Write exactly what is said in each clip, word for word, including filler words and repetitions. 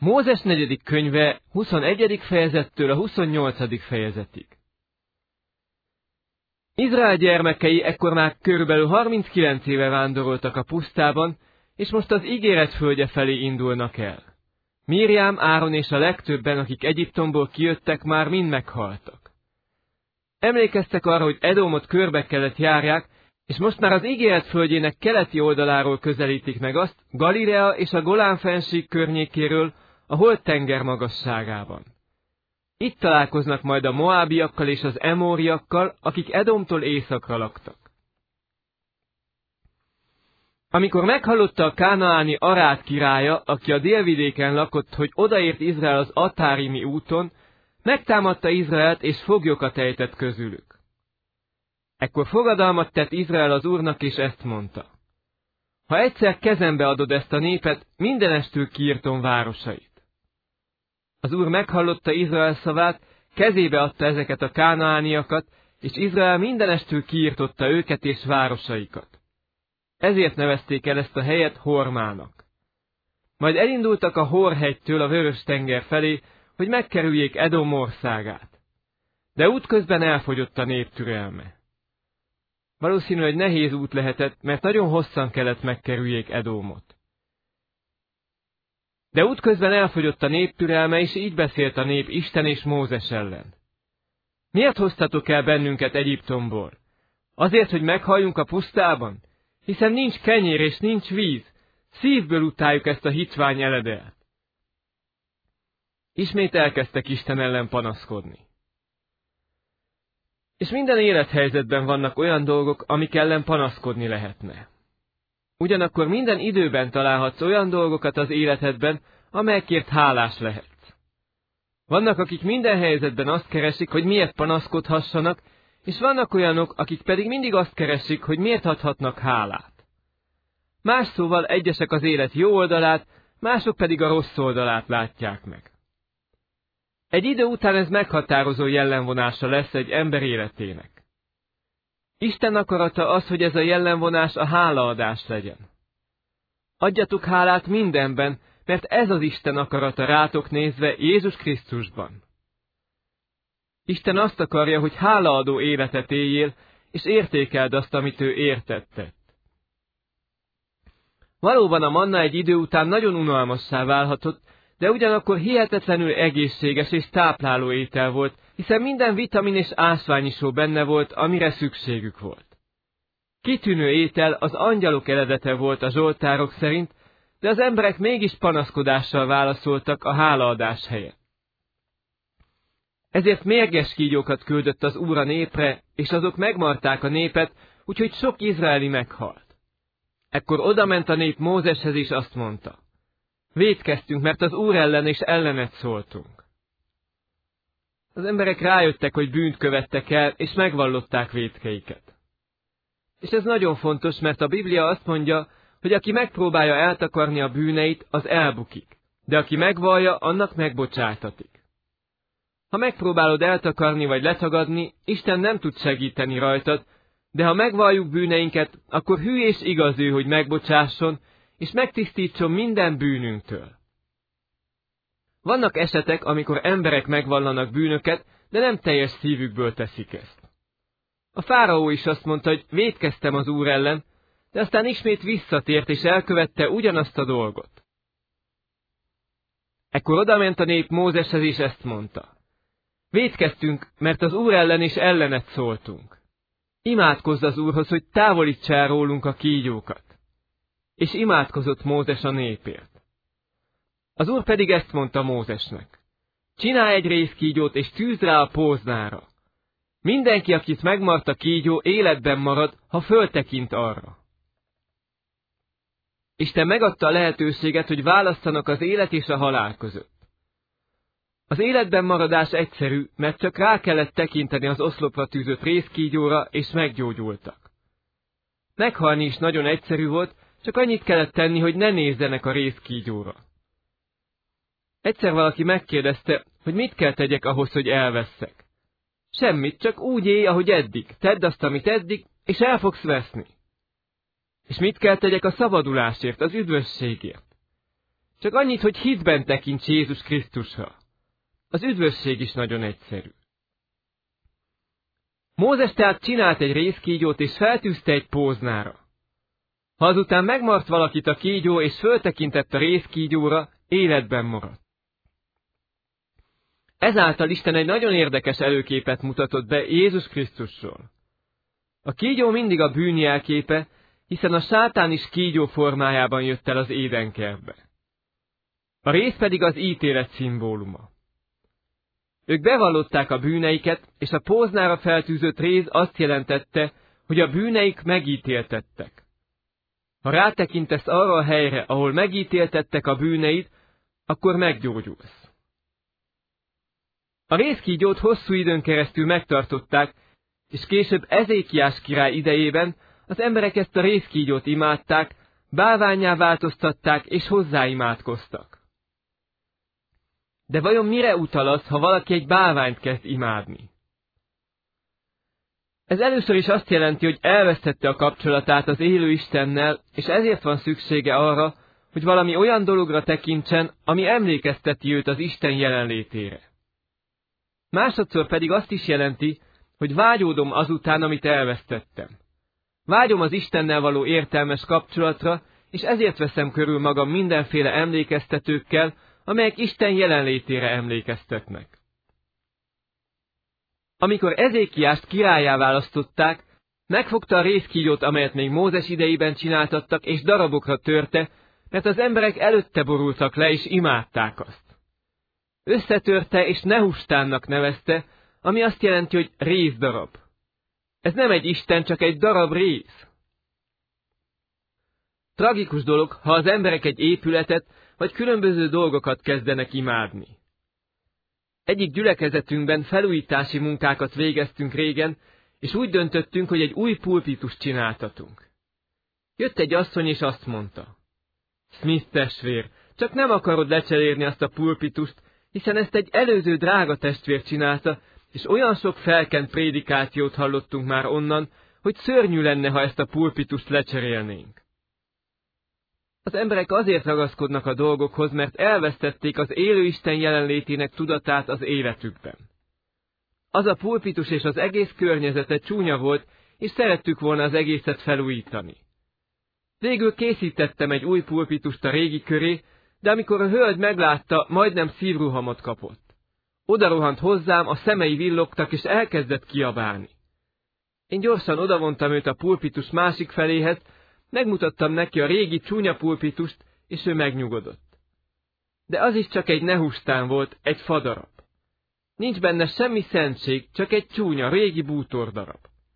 Mózes negyedik könyve huszonegyedik fejezettől a huszonnyolcadik fejezetig. Izrael gyermekei ekkor már körülbelül harminckilenc éve vándoroltak a pusztában, és most az ígéret földje felé indulnak el. Mirjám, Áron és a legtöbben, akik Egyiptomból kijöttek, már mind meghaltak. Emlékeztek arra, hogy Edomot körbe kellett járják, és most már az ígéret földjének keleti oldaláról közelítik meg azt, Galilea és a Golán-fennsík környékéről, a Holt-tenger magasságában. Itt találkoznak majd a moábiakkal és az emóriakkal, akik Edomtól északra laktak. Amikor meghallotta a kánaáni Arád királya, aki a délvidéken lakott, hogy odaért Izrael az Atárimi úton, megtámadta Izraelt és foglyokat ejtett közülük. Ekkor fogadalmat tett Izrael az Úrnak, és ezt mondta: ha egyszer kezembe adod ezt a népet, mindenestül kiirtom városait. Az Úr meghallotta Izrael szavát, kezébe adta ezeket a kánaániakat, és Izrael mindenestül kiirtotta őket és városaikat. Ezért nevezték el ezt a helyet Hormának. Majd elindultak a Hor-hegytől a Vörös-tenger felé, hogy megkerüljék Edom országát. De útközben elfogyott a nép türelme. Valószínű, hogy nehéz út lehetett, mert nagyon hosszan kellett megkerüljék Edomot. De útközben elfogyott a nép türelme, és így beszélt a nép Isten és Mózes ellen. Miért hoztatok el bennünket Egyiptomból? Azért, hogy meghalljunk a pusztában? Hiszen nincs kenyér és nincs víz, szívből utáljuk ezt a hitvány eledelt. Ismét elkezdtek Isten ellen panaszkodni. És minden élethelyzetben vannak olyan dolgok, amik ellen panaszkodni lehetne. Ugyanakkor minden időben találhatsz olyan dolgokat az életedben, amelyekért hálás lehetsz. Vannak, akik minden helyzetben azt keresik, hogy miért panaszkodhassanak, és vannak olyanok, akik pedig mindig azt keresik, hogy miért adhatnak hálát. Más szóval egyesek az élet jó oldalát, mások pedig a rossz oldalát látják meg. Egy idő után ez meghatározó jellemvonása lesz egy ember életének. Isten akarata az, hogy ez a jellemvonás a hálaadás legyen. Adjatok hálát mindenben, mert ez az Isten akarata rátok nézve Jézus Krisztusban. Isten azt akarja, hogy hálaadó életet éljél, és értékeld azt, amit ő értettett. Valóban a manna egy idő után nagyon unalmassá válhatott, de ugyanakkor hihetetlenül egészséges és tápláló étel volt, hiszen minden vitamin és ásványisó benne volt, amire szükségük volt. Kitűnő étel az angyalok eredete volt a zsoltárok szerint, de az emberek mégis panaszkodással válaszoltak a hálaadás helyett. Ezért mérges kígyókat küldött az Úr a népre, és azok megmarták a népet, úgyhogy sok izraeli meghalt. Ekkor odament a nép Mózeshez, és azt mondta: vétkeztünk, mert az Úr ellen és ellenet szóltunk. Az emberek rájöttek, hogy bűnt követtek el, és megvallották vétkeiket. És ez nagyon fontos, mert a Biblia azt mondja, hogy aki megpróbálja eltakarni a bűneit, az elbukik, de aki megvallja, annak megbocsátatik. Ha megpróbálod eltakarni vagy letagadni, Isten nem tud segíteni rajtad, de ha megvalljuk bűneinket, akkor hű és igaz ő, hogy megbocsásson, és megtisztítson minden bűnünktől. Vannak esetek, amikor emberek megvallanak bűnöket, de nem teljes szívükből teszik ezt. A fáraó is azt mondta, hogy vétkeztem az Úr ellen, de aztán ismét visszatért és elkövette ugyanazt a dolgot. Ekkor odament a nép Mózeshez, és ezt mondta: vétkeztünk, mert az Úr ellen és ellenet szóltunk. Imádkozz az Úrhoz, hogy távolítsa el rólunk a kígyókat. És imádkozott Mózes a népért. Az Úr pedig ezt mondta Mózesnek: csinálj egy rézkígyót, és tűzd rá a póznára. Mindenki, akit megmart a kígyó, életben marad, ha föltekint arra. Isten megadta a lehetőséget, hogy válasszanak az élet és a halál között. Az életben maradás egyszerű, mert csak rá kellett tekinteni az oszlopra tűzött rézkígyóra, és meggyógyultak. Meghalni is nagyon egyszerű volt, csak annyit kellett tenni, hogy ne nézzenek a rézkígyóra. Egyszer valaki megkérdezte, hogy mit kell tegyek ahhoz, hogy elvesszek. Semmit, csak úgy élj, ahogy eddig. Tedd azt, amit eddig, és el fogsz veszni. És mit kell tegyek a szabadulásért, az üdvösségért? Csak annyit, hogy hitben tekints Jézus Krisztusra. Az üdvösség is nagyon egyszerű. Mózes tehát csinált egy rézkígyót, és feltűzte egy póznára. Ha azután megmart valakit a kígyó, és föltekintett a rézkígyóra, életben maradt. Ezáltal Isten egy nagyon érdekes előképet mutatott be Jézus Krisztusról. A kígyó mindig a bűn jelképe, hiszen a sátán is kígyó formájában jött el az édenkertbe. A réz pedig az ítélet szimbóluma. Ők bevallották a bűneiket, és a póznára feltűzött réz azt jelentette, hogy a bűneik megítéltettek. Ha rátekintesz arra a helyre, ahol megítéltettek a bűneid, akkor meggyógyulsz. A rézkígyót hosszú időn keresztül megtartották, és később Ezékiás király idejében az emberek ezt a rézkígyót imádták, bálvánnyá változtatták és hozzáimádkoztak. De vajon mire utal az, ha valaki egy bálványt kezd imádni? Ez először is azt jelenti, hogy elvesztette a kapcsolatát az élő Istennel, és ezért van szüksége arra, hogy valami olyan dologra tekintsen, ami emlékezteti őt az Isten jelenlétére. Másodszor pedig azt is jelenti, hogy vágyódom azután, amit elvesztettem. Vágyom az Istennel való értelmes kapcsolatra, és ezért veszem körül magam mindenféle emlékeztetőkkel, amelyek Isten jelenlétére emlékeztetnek. Amikor Ezékiást királlyá választották, megfogta a rézkígyót, amelyet még Mózes idejében csináltattak, és darabokra törte, mert az emberek előtte borultak le, és imádták azt. Összetörte, és Nehustánnak nevezte, ami azt jelenti, hogy rézdarab. Ez nem egy isten, csak egy darab réz. Tragikus dolog, ha az emberek egy épületet, vagy különböző dolgokat kezdenek imádni. Egyik gyülekezetünkben felújítási munkákat végeztünk régen, és úgy döntöttünk, hogy egy új pulpitust csináltatunk. Jött egy asszony, és azt mondta: Smith testvér, csak nem akarod lecserélni azt a pulpitust, hiszen ezt egy előző drága testvér csinálta, és olyan sok felkent prédikációt hallottunk már onnan, hogy szörnyű lenne, ha ezt a pulpitust lecserélnénk. Az emberek azért ragaszkodnak a dolgokhoz, mert elvesztették az élő Isten jelenlétének tudatát az életükben. Az a pulpitus és az egész környezete csúnya volt, és szerettük volna az egészet felújítani. Végül készítettem egy új pulpitust a régi köré, de amikor a hölgy meglátta, majdnem szívrohamot kapott. Oda rohant hozzám, a szemei villogtak, és elkezdett kiabálni. Én gyorsan odavontam őt a pulpitus másik feléhez, megmutattam neki a régi csúnya pulpitust, és ő megnyugodott. De az is csak egy Nehustán volt, egy fadarab. Nincs benne semmi szentség, csak egy csúnya, régi bútordarab.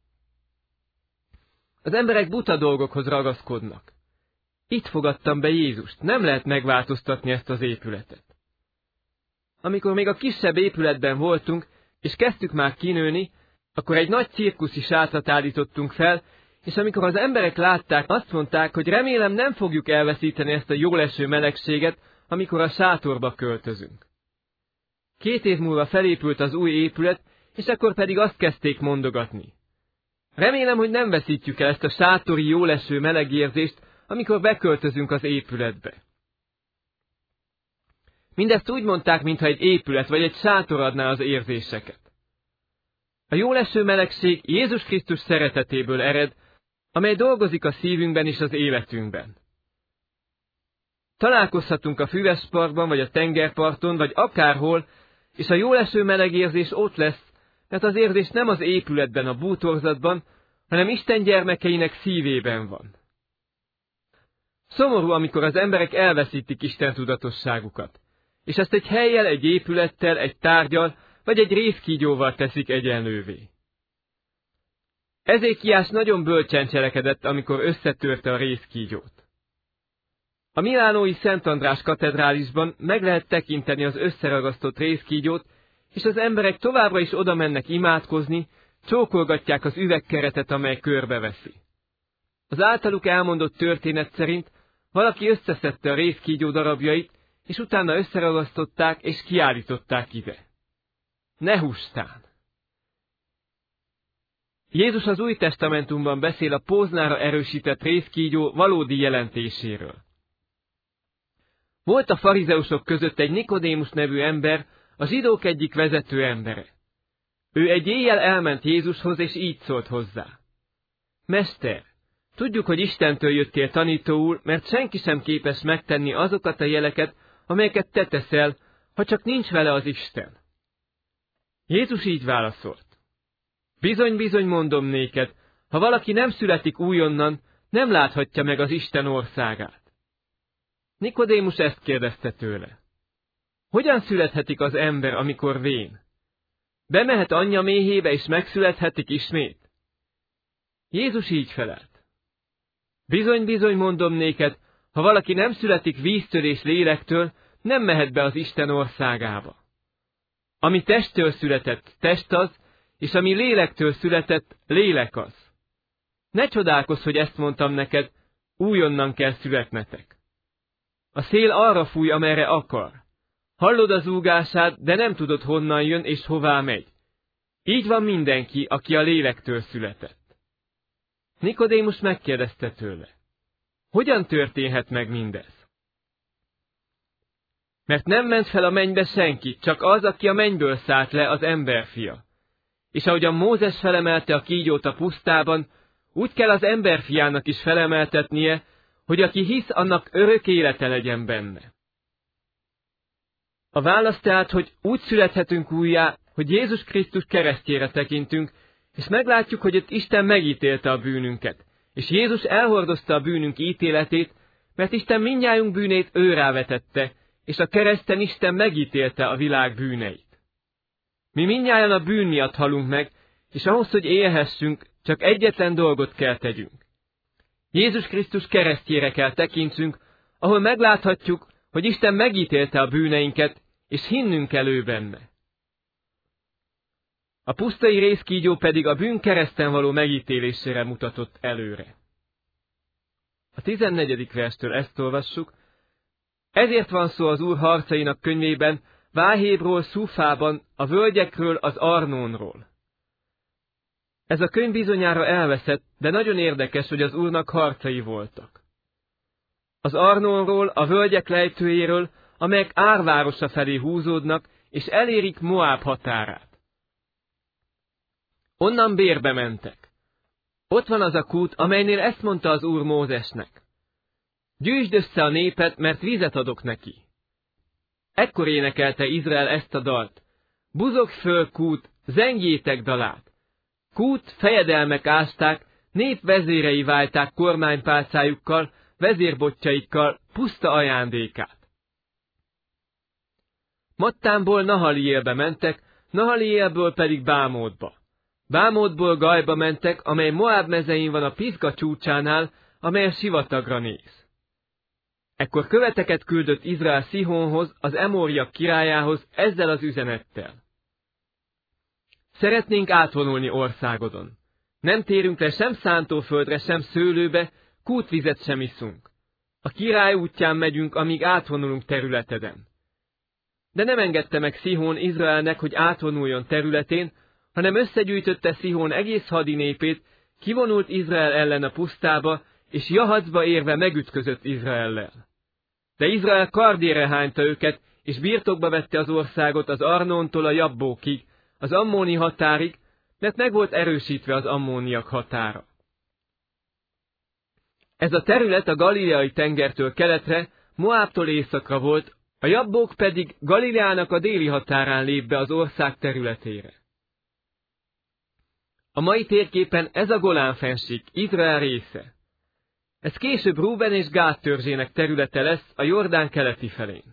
Az emberek buta dolgokhoz ragaszkodnak. Itt fogadtam be Jézust, nem lehet megváltoztatni ezt az épületet. Amikor még a kisebb épületben voltunk, és kezdtük már kinőni, akkor egy nagy cirkuszi sátrat állítottunk fel, és amikor az emberek látták, azt mondták, hogy remélem nem fogjuk elveszíteni ezt a jóleső melegséget, amikor a sátorba költözünk. Két év múlva felépült az új épület, és akkor pedig azt kezdték mondogatni: remélem, hogy nem veszítjük el ezt a sátori jóleső melegérzést, amikor beköltözünk az épületbe. Mindezt úgy mondták, mintha egy épület vagy egy sátor adná az érzéseket. A jóleső melegség Jézus Krisztus szeretetéből ered, amely dolgozik a szívünkben és az életünkben. Találkozhatunk a füves parkban, vagy a tengerparton, vagy akárhol, és a jóleső melegérzés ott lesz, mert az érzés nem az épületben, a bútorzatban, hanem Isten gyermekeinek szívében van. Szomorú, amikor az emberek elveszítik Isten tudatosságukat, és ezt egy hellyel, egy épülettel, egy tárgyal, vagy egy rézkígyóval teszik egyenlővé. Ezékiás nagyon bölcsen cselekedett, amikor összetörte a rézkígyót. A milánói Szent András katedrálisban meg lehet tekinteni az összeragasztott rézkígyót, és az emberek továbbra is oda mennek imádkozni, csókolgatják az üvegkeretet, amely körbeveszi. Az általuk elmondott történet szerint valaki összeszedte a rézkígyó darabjait, és utána összeragasztották és kiállították ide. Nehustán! Jézus az Új Testamentumban beszél a póznára erősített rézkígyó valódi jelentéséről. Volt a farizeusok között egy Nikodémus nevű ember, a zsidók egyik vezető embere. Ő egy éjjel elment Jézushoz, és így szólt hozzá. Mester, tudjuk, hogy Istentől jöttél tanítóul, mert senki sem képes megtenni azokat a jeleket, amelyeket te teszel, ha csak nincs vele az Isten. Jézus így válaszolt. Bizony-bizony mondom néked, ha valaki nem születik újonnan, nem láthatja meg az Isten országát. Nikodémus ezt kérdezte tőle. Hogyan születhetik az ember, amikor vén? Bemehet anyja méhébe, és megszülethetik ismét? Jézus így felelt. Bizony-bizony mondom néked, ha valaki nem születik víztől és lélektől, nem mehet be az Isten országába. Ami testtől született, test az, és ami lélektől született, lélek az. Ne csodálkozz, hogy ezt mondtam neked, újonnan kell születnetek. A szél arra fúj, amerre akar. Hallod a zúgását, de nem tudod, honnan jön és hová megy. Így van mindenki, aki a lélektől született. Nikodémus megkérdezte tőle. Hogyan történhet meg mindez? Mert nem ment fel a mennybe senki, csak az, aki a mennyből szállt le, az emberfia. És ahogyan Mózes felemelte a kígyót a pusztában, úgy kell az emberfiának is felemeltetnie, hogy aki hisz, annak örök élete legyen benne. A válasz tehát, hogy úgy születhetünk újjá, hogy Jézus Krisztus keresztjére tekintünk, és meglátjuk, hogy ott Isten megítélte a bűnünket, és Jézus elhordozta a bűnünk ítéletét, mert Isten mindnyájunk bűnét ő rávetette, és a kereszten Isten megítélte a világ bűneit. Mi mindnyájan a bűn miatt halunk meg, és ahhoz, hogy élhessünk, csak egyetlen dolgot kell tegyünk. Jézus Krisztus keresztjére kell tekintsünk, ahol megláthatjuk, hogy Isten megítélte a bűneinket, és hinnünk kell ő benne. A pusztai rézkígyó pedig a bűn kereszten való megítélésére mutatott előre. A tizennegyedik verstől ezt olvassuk. Ezért van szó az Úr harcainak könyvében, Váhébról, Szúfában, a völgyekről, az Arnónról. Ez a könyv bizonyára elveszett, de nagyon érdekes, hogy az Úrnak harcai voltak. Az Arnónról, a völgyek lejtőjéről, amelyek Árvárosa felé húzódnak, és elérik Moáb határát. Onnan Bérbe mentek. Ott van az a kút, amelynél ezt mondta az Úr Mózesnek. Gyűjtsd össze a népet, mert vizet adok neki. Ekkor énekelte Izrael ezt a dalt. Buzog föl, kút, zengjétek dalát. Kút, fejedelmek ásták, nép vezérei válták kormánypálcájukkal, vezérbotjaikkal puszta ajándékát. Mattánból Nahaliélbe mentek, Nahaliélből pedig Bámótba. Bámótból Gajba mentek, amely Moáb mezein van a Piszga csúcsánál, amely a sivatagra néz. Ekkor követeket küldött Izrael Szihónhoz, az Emóriak királyához, ezzel az üzenettel. Szeretnénk átvonulni országodon. Nem térünk le sem szántóföldre, sem szőlőbe, kútvizet sem iszunk. A király útján megyünk, amíg átvonulunk területeden. De nem engedte meg Szihón Izraelnek, hogy átvonuljon területén, hanem összegyűjtötte Szihón egész hadinépét, kivonult Izrael ellen a pusztába, és Jahacba érve megütközött Izraellel. De Izrael kardére hányta őket, és birtokba vette az országot az Arnóntól a Jabbókig, az ammóni határig, mert meg volt erősítve az ammóniak határa. Ez a terület a Galileai tengertől keletre, Moábtól északra volt, a Jabbók pedig Galileának a déli határán lép be az ország területére. A mai térképen ez a Golán-fennsík, Izrael része. Ez később Rúben és Gád törzsének területe lesz a Jordán keleti felén.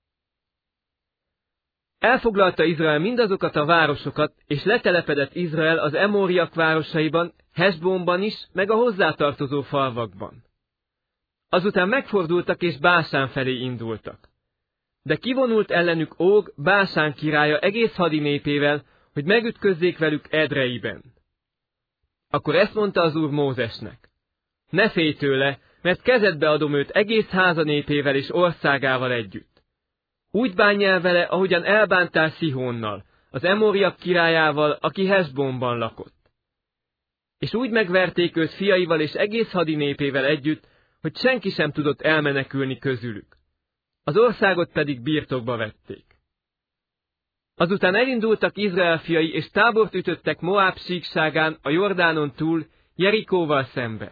Elfoglalta Izrael mindazokat a városokat, és letelepedett Izrael az Emóriak városaiban, Hesbónban is, meg a hozzátartozó falvakban. Azután megfordultak és Básán felé indultak. De kivonult ellenük Óg, Básán királya egész hadinépével, hogy megütközzék velük Edreiben. Akkor ezt mondta az Úr Mózesnek. Ne félj tőle, mert kezedbe adom őt egész háza népével és országával együtt. Úgy bánj el vele, ahogyan elbántál Szihónnal, az Emóriak királyával, aki Hesbónban lakott. És úgy megverték őt fiaival és egész hadinépével együtt, hogy senki sem tudott elmenekülni közülük. az országot pedig birtokba vették. Azután elindultak Izrael fiai, és tábort ütöttek Moáb síkságán, a Jordánon túl, Jerikóval szemben.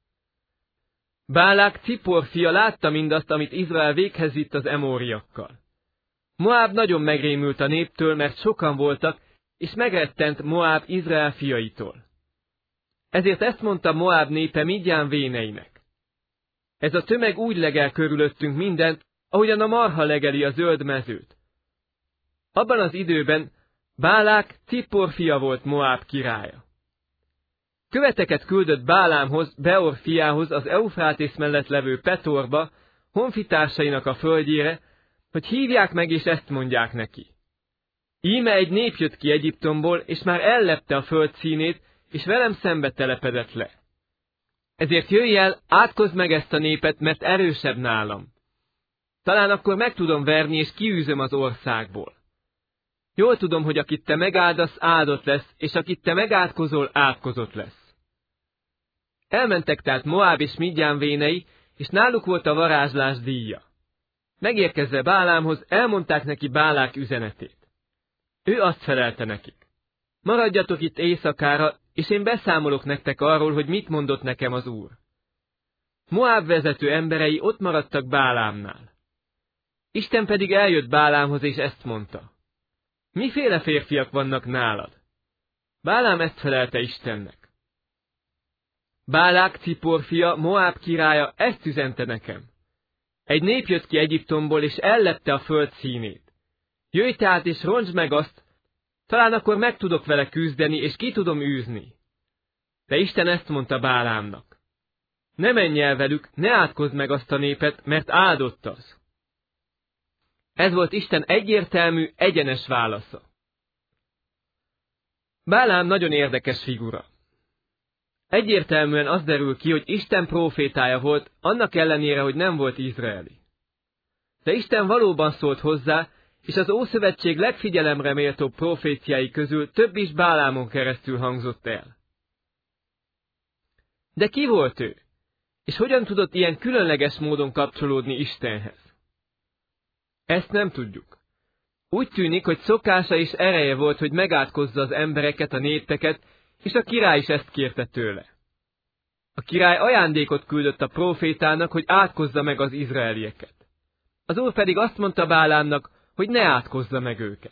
Bálák, Cipor fia látta mindazt, amit Izrael véghez vitt az emóriakkal. Moáb nagyon megrémült a néptől, mert sokan voltak, és megrettent Moáb Izrael fiaitól. Ezért ezt mondta Moáb népe Midján véneinek: ez a tömeg úgy legel körülöttünk mindent, ahogyan a marha legeli a zöld mezőt. Abban az időben Bálák Cippor fia volt Moáb királya. Követeket küldött Bálámhoz, Beor fiához, az Eufrátész mellett levő Petorba, honfitársainak a földjére, hogy hívják meg és ezt mondják neki: íme egy nép jött ki Egyiptomból, és már ellepte a föld színét, és velem szembe telepedett le. Ezért jöjj el, átkozd meg ezt a népet, mert erősebb nálam. Talán akkor meg tudom verni, és kiűzöm az országból. Jól tudom, hogy akit te megáldasz, áldott lesz, és akit te megátkozol, átkozott lesz. Elmentek tehát Moáb és Midján vénei, és náluk volt a varázslás díja. Megérkezve Bálámhoz, elmondták neki Bálák üzenetét. Ő azt felelte nekik: maradjatok itt éjszakára, és én beszámolok nektek arról, hogy mit mondott nekem az Úr. Moáb vezető emberei ott maradtak Bálámnál. Isten pedig eljött Bálámhoz, és ezt mondta: miféle férfiak vannak nálad? Bálám ezt felelte Istennek: Bálák, Cipor fia, Moáb királya ezt üzente nekem: egy nép jött ki Egyiptomból, és ellepte a föld színét. Jöjj tehát, és roncsd meg azt, talán akkor meg tudok vele küzdeni, és ki tudom űzni. De Isten ezt mondta Bálámnak: ne menj el velük, ne átkozd meg azt a népet, mert áldott az. Ez volt Isten egyértelmű, egyenes válasza. Bálám nagyon érdekes figura. Egyértelműen az derül ki, hogy Isten prófétája volt, annak ellenére, hogy nem volt izraeli. De Isten valóban szólt hozzá, és az Ószövetség legfigyelemre méltóbb proféciái közül több is Bálámon keresztül hangzott el. De ki volt ő? És hogyan tudott ilyen különleges módon kapcsolódni Istenhez? Ezt nem tudjuk. Úgy tűnik, hogy szokása és ereje volt, hogy megátkozza az embereket, a népeket, és a király is ezt kérte tőle. A király ajándékot küldött a prófétának, hogy átkozza meg az izraelieket. Az Úr pedig azt mondta Bálámnak, hogy ne átkozza meg őket.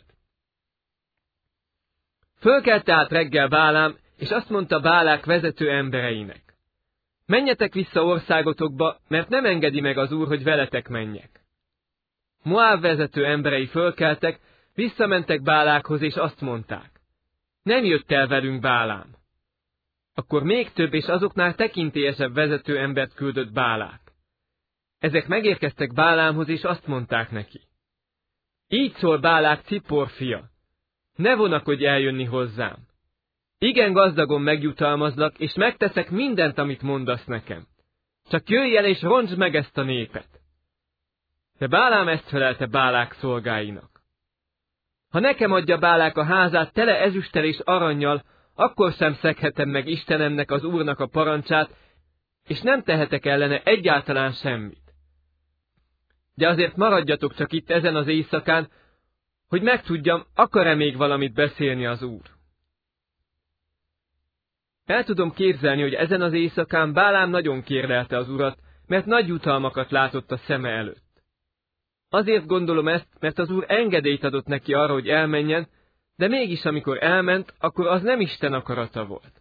Fölkelt tehát reggel Bálám, és azt mondta Bálák vezető embereinek: menjetek vissza országotokba, mert nem engedi meg az Úr, hogy veletek menjek. Moáb vezető emberei fölkeltek, visszamentek Bálákhoz, és azt mondták: nem jött el velünk Bálám. Akkor még több és azoknál tekintélyesebb vezető embert küldött Bálák. Ezek megérkeztek Bálámhoz, és azt mondták neki: így szól Bálák, Cippor fia: ne vonakodj eljönni hozzám. Igen gazdagon megjutalmazlak, és megteszek mindent, amit mondasz nekem. Csak jöjj el, és roncsd meg ezt a népet. De Bálám ezt felelte Bálák szolgáinak: ha nekem adja Bálák a házát tele ezüsttel és arannyal, akkor sem szeghetem meg Istenemnek, az Úrnak a parancsát, és nem tehetek ellene egyáltalán semmit. De azért maradjatok csak itt ezen az éjszakán, hogy megtudjam, akar-e még valamit beszélni az Úr. El tudom képzelni, hogy ezen az éjszakán Bálám nagyon kérlelte az Urat, mert nagy jutalmakat látott a szeme előtt. Azért gondolom ezt, mert az Úr engedélyt adott neki arra, hogy elmenjen, de mégis amikor elment, akkor az nem Isten akarata volt.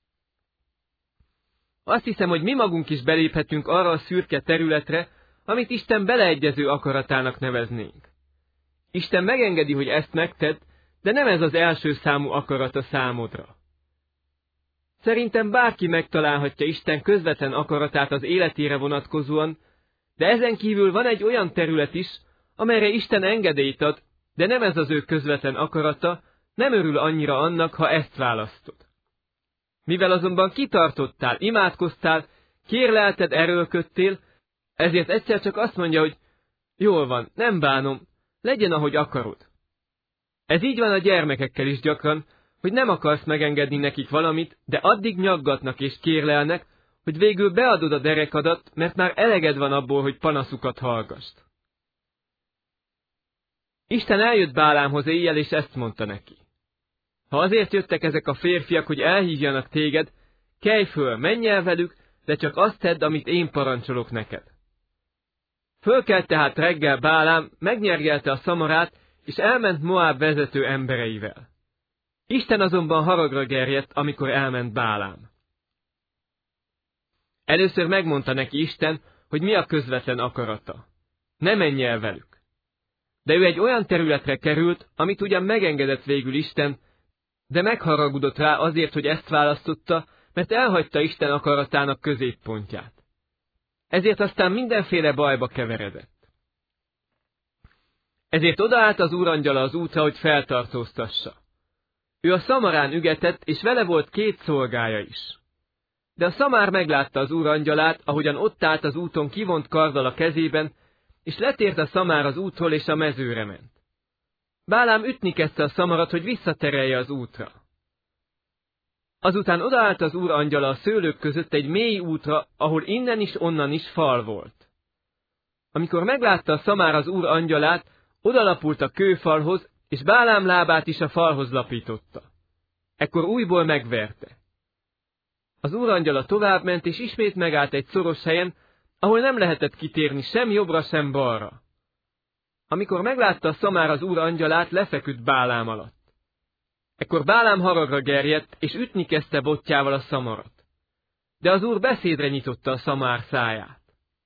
Azt hiszem, hogy mi magunk is beléphetünk arra a szürke területre, amit Isten beleegyező akaratának neveznénk. Isten megengedi, hogy ezt megtedd, de nem ez az első számú akarata számodra. Szerintem bárki megtalálhatja Isten közvetlen akaratát az életére vonatkozóan, de ezen kívül van egy olyan terület is, amelyre Isten engedélyt ad, de nem ez az ő közvetlen akarata, nem örül annyira annak, ha ezt választod. Mivel azonban kitartottál, imádkoztál, kérlelted, erőlködtél, ezért egyszer csak azt mondja, hogy jól van, nem bánom, legyen, ahogy akarod. Ez így van a gyermekekkel is gyakran, hogy nem akarsz megengedni nekik valamit, de addig nyaggatnak és kérlelnek, hogy végül beadod a derekadat, mert már eleged van abból, hogy panaszukat hallgasd. Isten eljött Bálámhoz éjjel, és ezt mondta neki. Ha azért jöttek ezek a férfiak, hogy elhívjanak téged, kelj föl, menj el velük, de csak azt tedd, amit én parancsolok neked. Fölkelt tehát reggel Bálám, megnyergelte a szamarát, és elment Moáb vezető embereivel. Isten azonban haragra gerjedt, amikor elment Bálám. Először megmondta neki Isten, hogy mi a közvetlen akarata. Ne menj el velük. De ő egy olyan területre került, amit ugyan megengedett végül Isten, de megharagudott rá azért, hogy ezt választotta, mert elhagyta Isten akaratának középpontját. Ezért aztán mindenféle bajba keveredett. Ezért odaállt az úrangyala az útra, hogy feltartóztassa. Ő a szamarán ügetett, és vele volt két szolgája is. De a szamár meglátta az úrangyalát, ahogyan ott állt az úton kivont karddal a kezében, és letért a szamár az útról, és a mezőre ment. Bálám ütni kezdte a szamarat, hogy visszaterelje az útra. Azután odaállt az úr angyala a szőlők között egy mély útra, ahol innen is onnan is fal volt. Amikor meglátta a szamár az úr angyalát, odalapult a kőfalhoz, és Bálám lábát is a falhoz lapította. Ekkor újból megverte. Az úrangyala továbbment, és ismét megállt egy szoros helyen, ahol nem lehetett kitérni sem jobbra, sem balra. Amikor meglátta a szamár az úr angyalát, lefeküdt Bálám alatt. Ekkor Bálám haragra gerjedt, és ütni kezdte botjával a szamarat. De az úr beszédre nyitotta a szamár száját.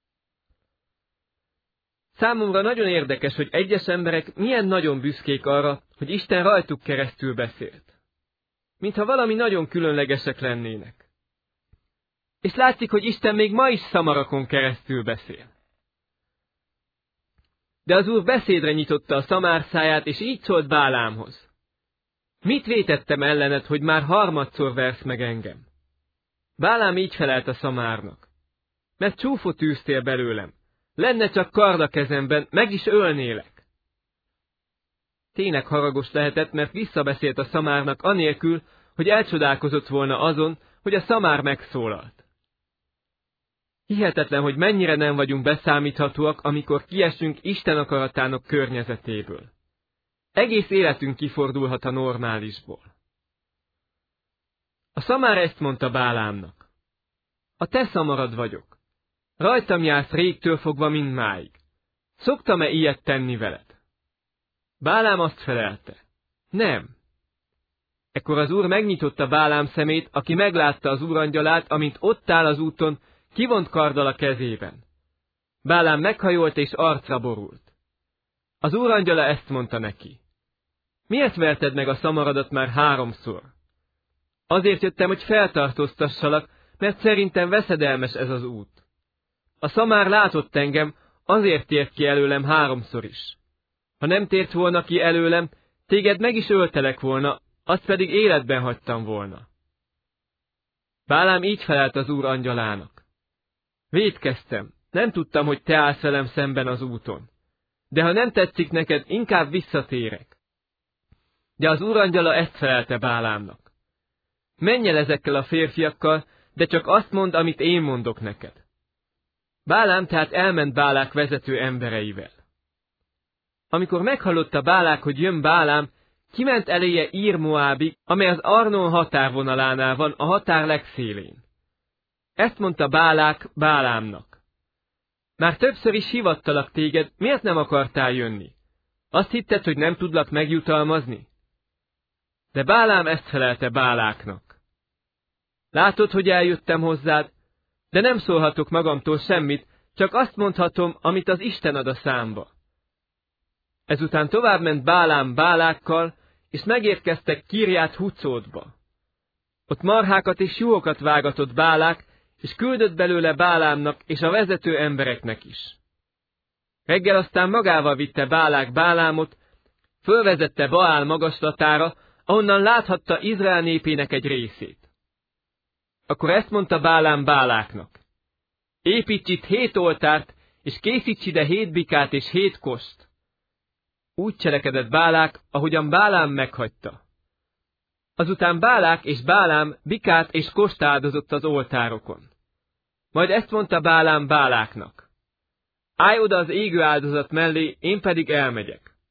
Számomra nagyon érdekes, hogy egyes emberek milyen nagyon büszkék arra, hogy Isten rajtuk keresztül beszélt. Mintha valami nagyon különlegesek lennének. És látszik, hogy Isten még ma is szamarakon keresztül beszél. De az úr beszédre nyitotta a szamár száját, és így szólt Bálámhoz. Mit vétettem ellened, hogy már harmadszor versz meg engem? Bálám így felelt a szamárnak. Mert csúfot űztél belőlem. Lenne csak kard a kezemben, meg is ölnélek. Tényleg haragos lehetett, mert visszabeszélt a szamárnak anélkül, hogy elcsodálkozott volna azon, hogy a szamár megszólalt. Hihetetlen, hogy mennyire nem vagyunk beszámíthatóak, amikor kiesünk Isten akaratának környezetéből. Egész életünk kifordulhat a normálisból. A szamár ezt mondta Bálámnak. A te szamarad vagyok. Rajtam jársz régtől fogva mindmáig. Szoktam-e ilyet tenni veled? Bálám azt felelte. Nem. Ekkor az úr megnyitotta Bálám szemét, aki meglátta az úrangyalát, amint ott áll az úton, kivont karddal a kezében. Bálám meghajolt és arcra borult. Az úrangyala ezt mondta neki. Miért verted meg a szamaradat már háromszor? Azért jöttem, hogy feltartóztassalak, mert szerintem veszedelmes ez az út. A szamár látott engem, azért tért ki előlem háromszor is. Ha nem tért volna ki előlem, téged meg is öltelek volna, azt pedig életben hagytam volna. Bálám így felelt az úr angyalának. Vétkeztem, nem tudtam, hogy te állsz velem szemben az úton. De ha nem tetszik neked, inkább visszatérek. De az úrangyala ezt felelte Bálámnak. Menj el ezekkel a férfiakkal, de csak azt mondd, amit én mondok neked. Bálám tehát elment Bálák vezető embereivel. Amikor meghallotta Bálák, hogy jön Bálám, kiment eléje Ír Moábig, amely az Arnon határvonalánál van, a határ legszélén. Ezt mondta Bálák Bálámnak. Már többször is hívattalak téged, miért nem akartál jönni? Azt hitted, hogy nem tudlak megjutalmazni? De Bálám ezt felelte Báláknak. Látod, hogy eljöttem hozzád, de nem szólhatok magamtól semmit, csak azt mondhatom, amit az Isten ad a számba. Ezután továbbment Bálám Bálákkal, és megérkeztek Kirját Hucódba. Ott marhákat és juhokat vágatott Bálák, és küldött belőle Bálámnak és a vezető embereknek is. Reggel aztán magával vitte Bálák Bálámot, fölvezette Baál magaslatára, ahonnan láthatta Izrael népének egy részét. Akkor ezt mondta Bálám Báláknak. Építs itt hét oltárt, és készíts ide hét bikát és hét kost. Úgy cselekedett Bálák, ahogyan Bálám meghagyta. Azután Bálák és Bálám bikát és kost áldozott az oltárokon. Majd ezt mondta Bálám Báláknak. Állj oda az égő áldozat mellé, én pedig elmegyek.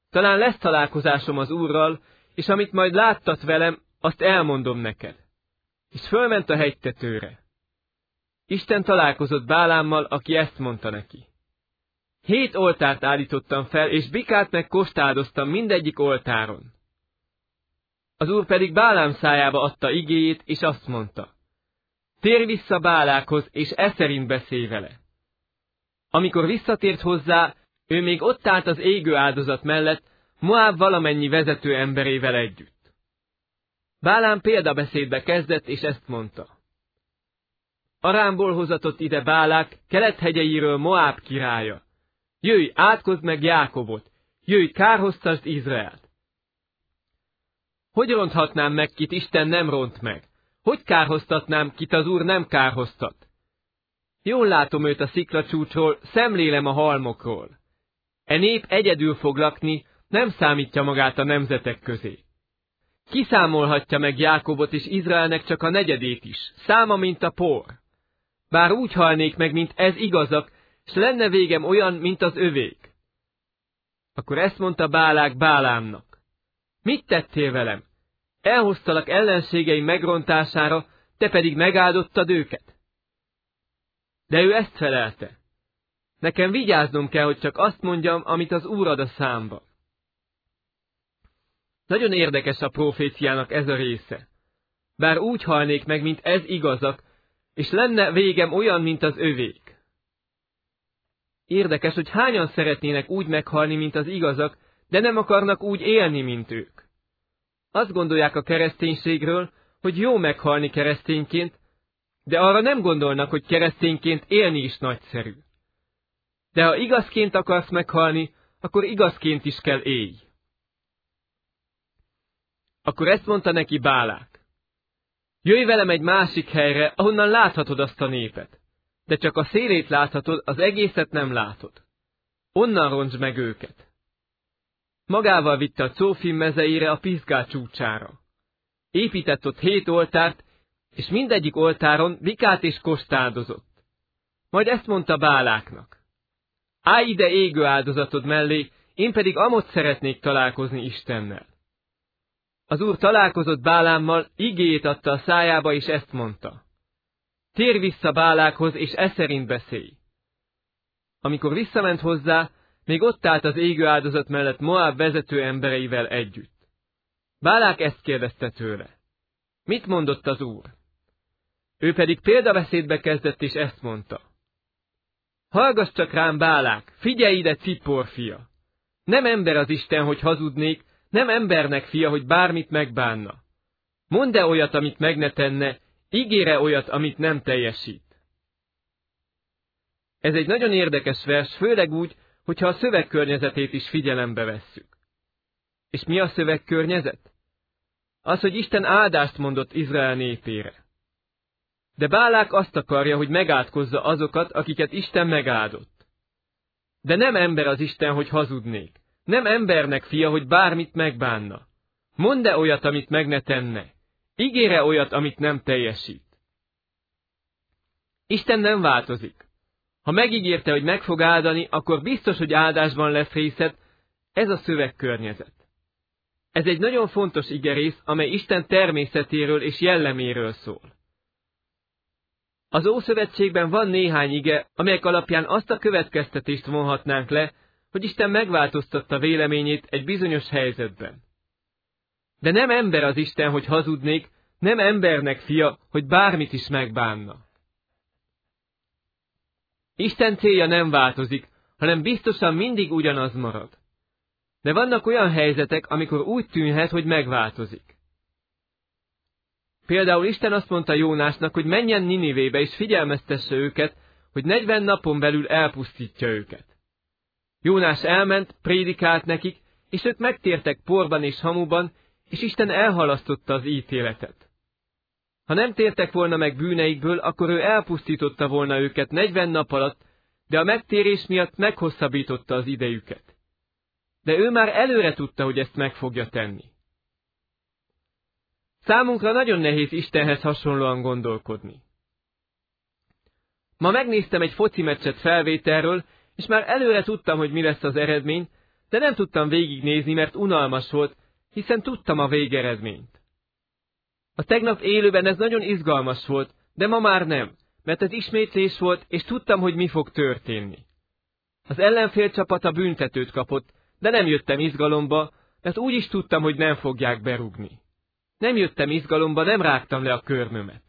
Talán lesz találkozásom az Úrral, és amit majd láttat velem, azt elmondom neked. És fölment a hegytetőre. Isten találkozott Bálámmal, aki ezt mondta neki. Hét oltárt állítottam fel, és bikát meg kostáldoztam mindegyik oltáron. Az Úr pedig Bálám szájába adta igéjét, és azt mondta. Térj vissza Bálákhoz, és e szerint beszélj vele. Amikor visszatért hozzá, ő még ott állt az égő áldozat mellett, Moáb valamennyi vezető emberével együtt. Bálám példabeszédbe kezdett, és ezt mondta. Arámból hozatott ide Bálák, kelethegyeiről Moáb királya. Jöjj, átkozd meg Jákobot, jöjj, kárhoztasd Izraelt. Hogy ronthatnám meg, kit Isten nem ront meg? Hogy kárhoztatnám, kit az Úr nem kárhoztat? Jól látom őt a sziklacsúcsról, szemlélem a halmokról. E nép egyedül fog lakni, nem számítja magát a nemzetek közé. Kiszámolhatja meg Jákobot és Izraelnek csak a negyedét is, száma, mint a por. Bár úgy halnék meg, mint ez igazak, s lenne végem olyan, mint az övék. Akkor ezt mondta Bálák Bálámnak. Mit tettél velem? Elhoztalak ellenségeim megrontására, te pedig megáldottad őket? De ő ezt felelte. Nekem vigyáznom kell, hogy csak azt mondjam, amit az Úr ad a számba. Nagyon érdekes a proféciának ez a része. Bár úgy halnék meg, mint ez igazak, és lenne végem olyan, mint az övék. Érdekes, hogy hányan szeretnének úgy meghalni, mint az igazak, de nem akarnak úgy élni, mint ők. Azt gondolják a kereszténységről, hogy jó meghalni keresztényként, de arra nem gondolnak, hogy keresztényként élni is nagyszerű. De ha igazként akarsz meghalni, akkor igazként is kell élj. Akkor ezt mondta neki Bálák. Jöjj velem egy másik helyre, ahonnan láthatod azt a népet. De csak a szélét láthatod, az egészet nem látod. Onnan rontsd meg őket. Magával vitte a Cófim mezeire a Piszgál csúcsára. Épített ott hét oltárt, és mindegyik oltáron bikát és kost áldozott. Majd ezt mondta Báláknak. Állj ide égő áldozatod mellé, én pedig amott szeretnék találkozni Istennel. Az Úr találkozott Bálámmal, igéjét adta a szájába, és ezt mondta. Térj vissza Bálákhoz, és e szerint beszélj. Amikor visszament hozzá, még ott állt az égő áldozat mellett Moáb vezető embereivel együtt. Bálák ezt kérdezte tőle. Mit mondott az Úr? Ő pedig példabeszédbe kezdett, és ezt mondta. Hallgass csak rám, Bálák, figyelj ide, Cippor fia! Nem ember az Isten, hogy hazudnék, nem embernek fia, hogy bármit megbánna. Mondd-e olyat, amit meg ne tenne, ígére olyat, amit nem teljesít. Ez egy nagyon érdekes vers, főleg úgy, hogyha a szövegkörnyezetét is figyelembe vesszük. És mi a szövegkörnyezet? Az, hogy Isten áldást mondott Izrael népére. De Bálák azt akarja, hogy megátkozza azokat, akiket Isten megáldott. De nem ember az Isten, hogy hazudnék. Nem embernek fia, hogy bármit megbánna. Mondd-e olyat, amit meg ne tenne. Ígére olyat, amit nem teljesít. Isten nem változik. Ha megígérte, hogy meg fog áldani, akkor biztos, hogy áldásban lesz részed, ez a szövegkörnyezet. Ez egy nagyon fontos igerész, amely Isten természetéről és jelleméről szól. Az Ószövetségben van néhány ige, amelyek alapján azt a következtetést vonhatnánk le, hogy Isten megváltoztatta véleményét egy bizonyos helyzetben. De nem ember az Isten, hogy hazudnék, nem embernek fia, hogy bármit is megbánna. Isten célja nem változik, hanem biztosan mindig ugyanaz marad. De vannak olyan helyzetek, amikor úgy tűnhet, hogy megváltozik. Például Isten azt mondta Jónásnak, hogy menjen Ninivébe és figyelmeztesse őket, hogy negyven napon belül elpusztítja őket. Jónás elment, prédikált nekik, és ők megtértek porban és hamuban, és Isten elhalasztotta az ítéletet. Ha nem tértek volna meg bűneikből, akkor ő elpusztította volna őket negyven nap alatt, de a megtérés miatt meghosszabbította az idejüket. De ő már előre tudta, hogy ezt meg fogja tenni. Számunkra nagyon nehéz Istenhez hasonlóan gondolkodni. Ma megnéztem egy foci meccset felvételről, és már előre tudtam, hogy mi lesz az eredmény, de nem tudtam végignézni, mert unalmas volt, hiszen tudtam a végeredményt. A tegnap élőben ez nagyon izgalmas volt, de ma már nem, mert ez ismétlés volt, és tudtam, hogy mi fog történni. Az ellenfél csapata büntetőt kapott, de nem jöttem izgalomba, mert úgy is tudtam, hogy nem fogják berúgni. Nem jöttem izgalomba, nem rágtam le a körmömet.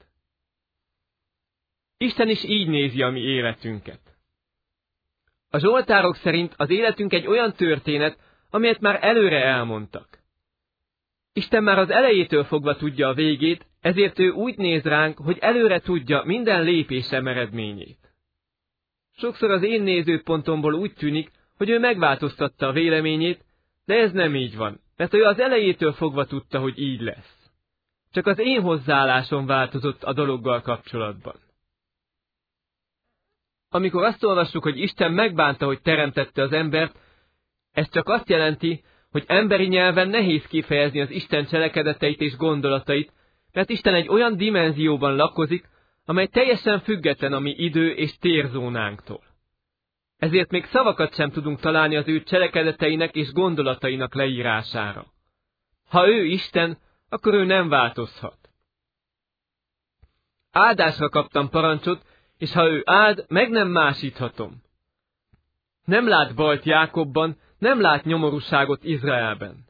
Isten is így nézi a mi életünket. A zsoltárok szerint az életünk egy olyan történet, amelyet már előre elmondtak. Isten már az elejétől fogva tudja a végét, ezért ő úgy néz ránk, hogy előre tudja minden lépésem eredményét. Sokszor az én nézőpontomból úgy tűnik, hogy ő megváltoztatta a véleményét, de ez nem így van, mert ő az elejétől fogva tudta, hogy így lesz. Csak az én hozzáállásom változott a dologgal kapcsolatban. Amikor azt olvassuk, hogy Isten megbánta, hogy teremtette az embert, ez csak azt jelenti, hogy emberi nyelven nehéz kifejezni az Isten cselekedeteit és gondolatait, mert Isten egy olyan dimenzióban lakozik, amely teljesen független a mi idő- és térzónánktól. Ezért még szavakat sem tudunk találni az ő cselekedeteinek és gondolatainak leírására. Ha ő Isten, akkor ő nem változhat. Áldásra kaptam parancsot, és ha ő áld, meg nem másíthatom. Nem lát bajt Jákobban, nem lát nyomorúságot Izraelben.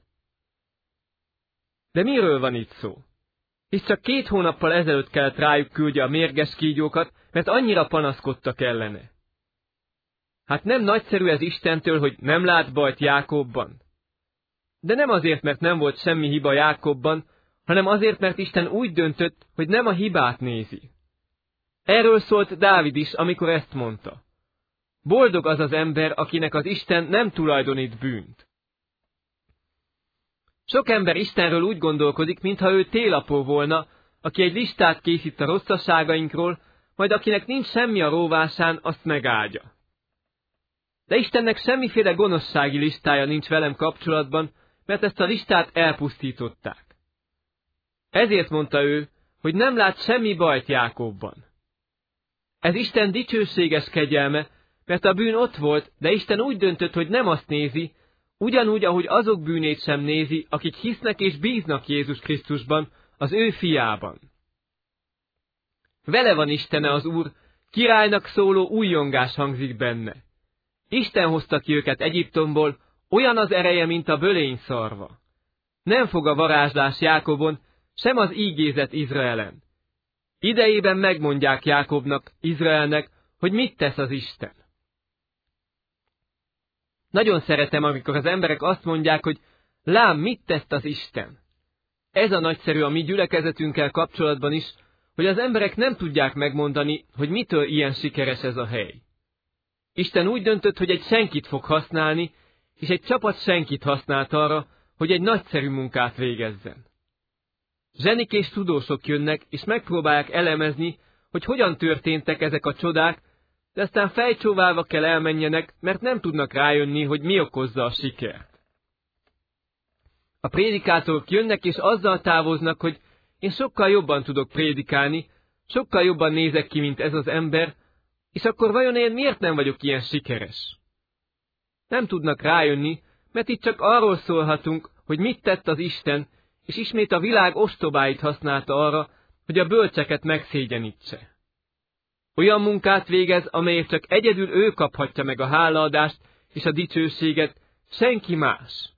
De miről van itt szó? Hisz csak két hónappal ezelőtt kellett rájuk küldje a mérges kígyókat, mert annyira panaszkodtak ellene. Hát nem nagyszerű ez Istentől, hogy nem lát bajt Jákobban? De nem azért, mert nem volt semmi hiba Jákobban, hanem azért, mert Isten úgy döntött, hogy nem a hibát nézi. Erről szólt Dávid is, amikor ezt mondta. Boldog az az ember, akinek az Isten nem tulajdonít bűnt. Sok ember Istenről úgy gondolkodik, mintha ő télapó volna, aki egy listát készít a rosszaságainkról, majd akinek nincs semmi a róvásán, azt megáldja. De Istennek semmiféle gonoszsági listája nincs velem kapcsolatban, mert ezt a listát elpusztították. Ezért mondta ő, hogy nem lát semmi bajt Jákobban. Ez Isten dicsőséges kegyelme, mert a bűn ott volt, de Isten úgy döntött, hogy nem azt nézi, ugyanúgy, ahogy azok bűnét sem nézi, akik hisznek és bíznak Jézus Krisztusban, az ő fiában. Vele van Istene az Úr, királynak szóló újjongás hangzik benne. Isten hozta ki őket Egyiptomból, olyan az ereje, mint a bölény szarva. Nem fog a varázslás Jákobon, sem az ígézet Izraelen. Idejében megmondják Jákobnak, Izraelnek, hogy mit tesz az Isten. Nagyon szeretem, amikor az emberek azt mondják, hogy lám, mit tesz az Isten. Ez a nagyszerű a mi gyülekezetünkkel kapcsolatban is, hogy az emberek nem tudják megmondani, hogy mitől ilyen sikeres ez a hely. Isten úgy döntött, hogy egy senkit fog használni, és egy csapat senkit használt arra, hogy egy nagyszerű munkát végezzen. Zsenik és tudósok jönnek, és megpróbálják elemezni, hogy hogyan történtek ezek a csodák, de aztán fejcsóválva kell elmenjenek, mert nem tudnak rájönni, hogy mi okozza a sikert. A prédikátorok jönnek, és azzal távoznak, hogy én sokkal jobban tudok prédikálni, sokkal jobban nézek ki, mint ez az ember, és akkor vajon én miért nem vagyok ilyen sikeres? Nem tudnak rájönni, mert itt csak arról szólhatunk, hogy mit tett az Isten, és ismét a világ ostobáit használta arra, hogy a bölcseket megszégyenítse. Olyan munkát végez, amelyért csak egyedül ő kaphatja meg a hálaadást és a dicsőséget, senki más.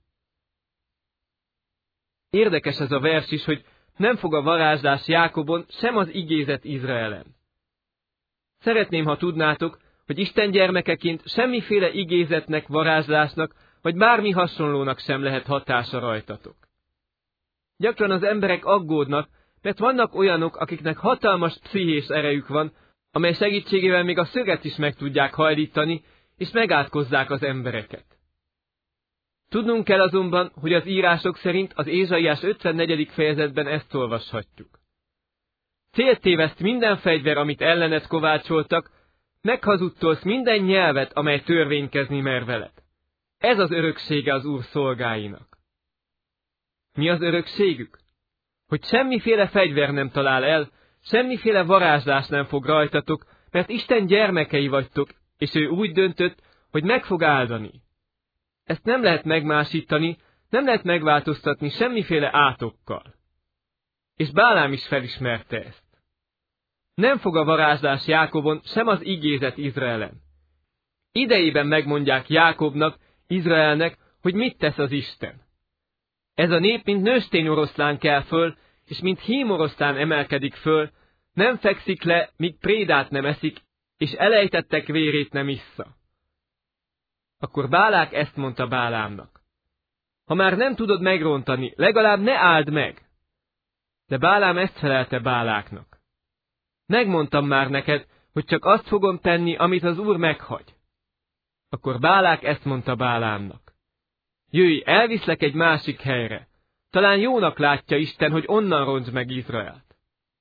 Érdekes ez a vers is, hogy nem fog a varázslás Jákobon, sem az igézet Izraelen. Szeretném, ha tudnátok, hogy Isten gyermekeként semmiféle igézetnek, varázslásnak, vagy bármi hasonlónak sem lehet hatása rajtatok. Gyakran az emberek aggódnak, mert vannak olyanok, akiknek hatalmas pszichés erejük van, amely segítségével még a szöget is meg tudják hajlítani, és megátkozzák az embereket. Tudnunk kell azonban, hogy az írások szerint az Ézsaiás ötvennegyedik fejezetben ezt olvashatjuk. Célt téveszt minden fegyver, amit ellened kovácsoltak, meghazudtolsz minden nyelvet, amely törvénykezni mer veled. Ez az öröksége az Úr szolgáinak. Mi az örökségük? Hogy semmiféle fegyver nem talál el, semmiféle varázslás nem fog rajtatok, mert Isten gyermekei vagytok, és ő úgy döntött, hogy meg fog áldani. Ezt nem lehet megmásítani, nem lehet megváltoztatni semmiféle átokkal. És Bálám is felismerte ezt. Nem fog a varázslás Jákobon, sem az igézet Izraelen. Idejében megmondják Jákobnak, Izraelnek, hogy mit tesz az Isten. Ez a nép, mint nőstény oroszlán kell föl, és mint hímoroszlán emelkedik föl, nem fekszik le, míg prédát nem eszik, és elejtettek vérét nem issza. Akkor Bálák ezt mondta Bálámnak. Ha már nem tudod megrontani, legalább ne áld meg. De Bálám ezt felelte Báláknak. Megmondtam már neked, hogy csak azt fogom tenni, amit az Úr meghagy. Akkor Bálák ezt mondta Bálámnak. Jöjj, elviszlek egy másik helyre. Talán jónak látja Isten, hogy onnan rontsd meg Izraelt.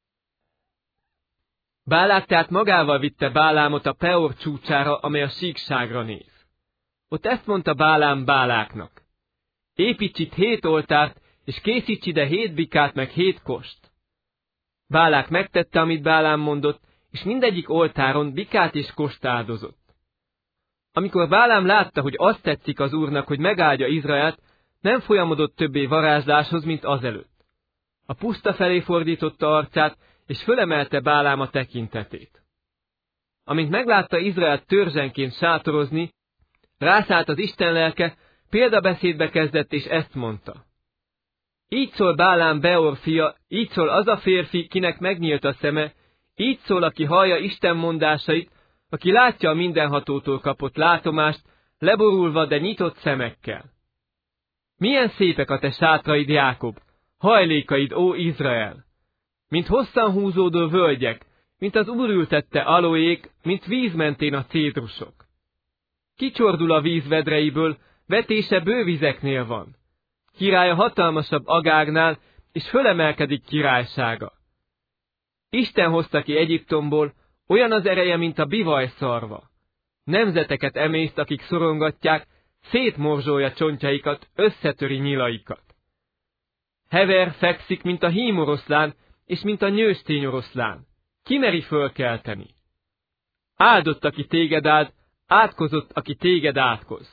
Bálák tehát magával vitte Bálámot a Peor csúcsára, amely a síkságra néz. Ott ezt mondta Bálám Báláknak. Építs itt hét oltárt, és készíts ide hét bikát meg hét kost. Bálák megtette, amit Bálám mondott, és mindegyik oltáron bikát és kost áldozott. Amikor Bálám látta, hogy azt tetszik az Úrnak, hogy megáldja Izraelt, nem folyamodott többé varázsláshoz, mint azelőtt. A puszta felé fordította arcát, és fölemelte Bálám a tekintetét. Amint meglátta Izraelt törzsenként sátorozni, rászállt az Isten lelke, példabeszédbe kezdett, és ezt mondta. Így szól Bálám Beor fia, így szól az a férfi, kinek megnyílt a szeme, így szól, aki hallja Isten mondásait, aki látja a mindenhatótól kapott látomást, leborulva, de nyitott szemekkel. Milyen szépek a te sátraid, Jákob, hajlékaid, ó Izrael! Mint hosszan húzódó völgyek, mint az Úr ültette aloék, mint víz mentén a cédrusok. Kicsordul a víz vedreiből, vetése bő vizeknél van. Királya hatalmasabb Agágnál, és fölemelkedik királysága. Isten hozta ki Egyiptomból, olyan az ereje, mint a bivaj szarva. Nemzeteket emészt, akik szorongatják, szétmorzsolja csontjaikat, összetöri nyilaikat. Hever fekszik, mint a hímoroszlán, és mint a nyőstény oroszlán. Ki meri fölkelteni? Áldott, aki téged áld, átkozott, aki téged átkoz.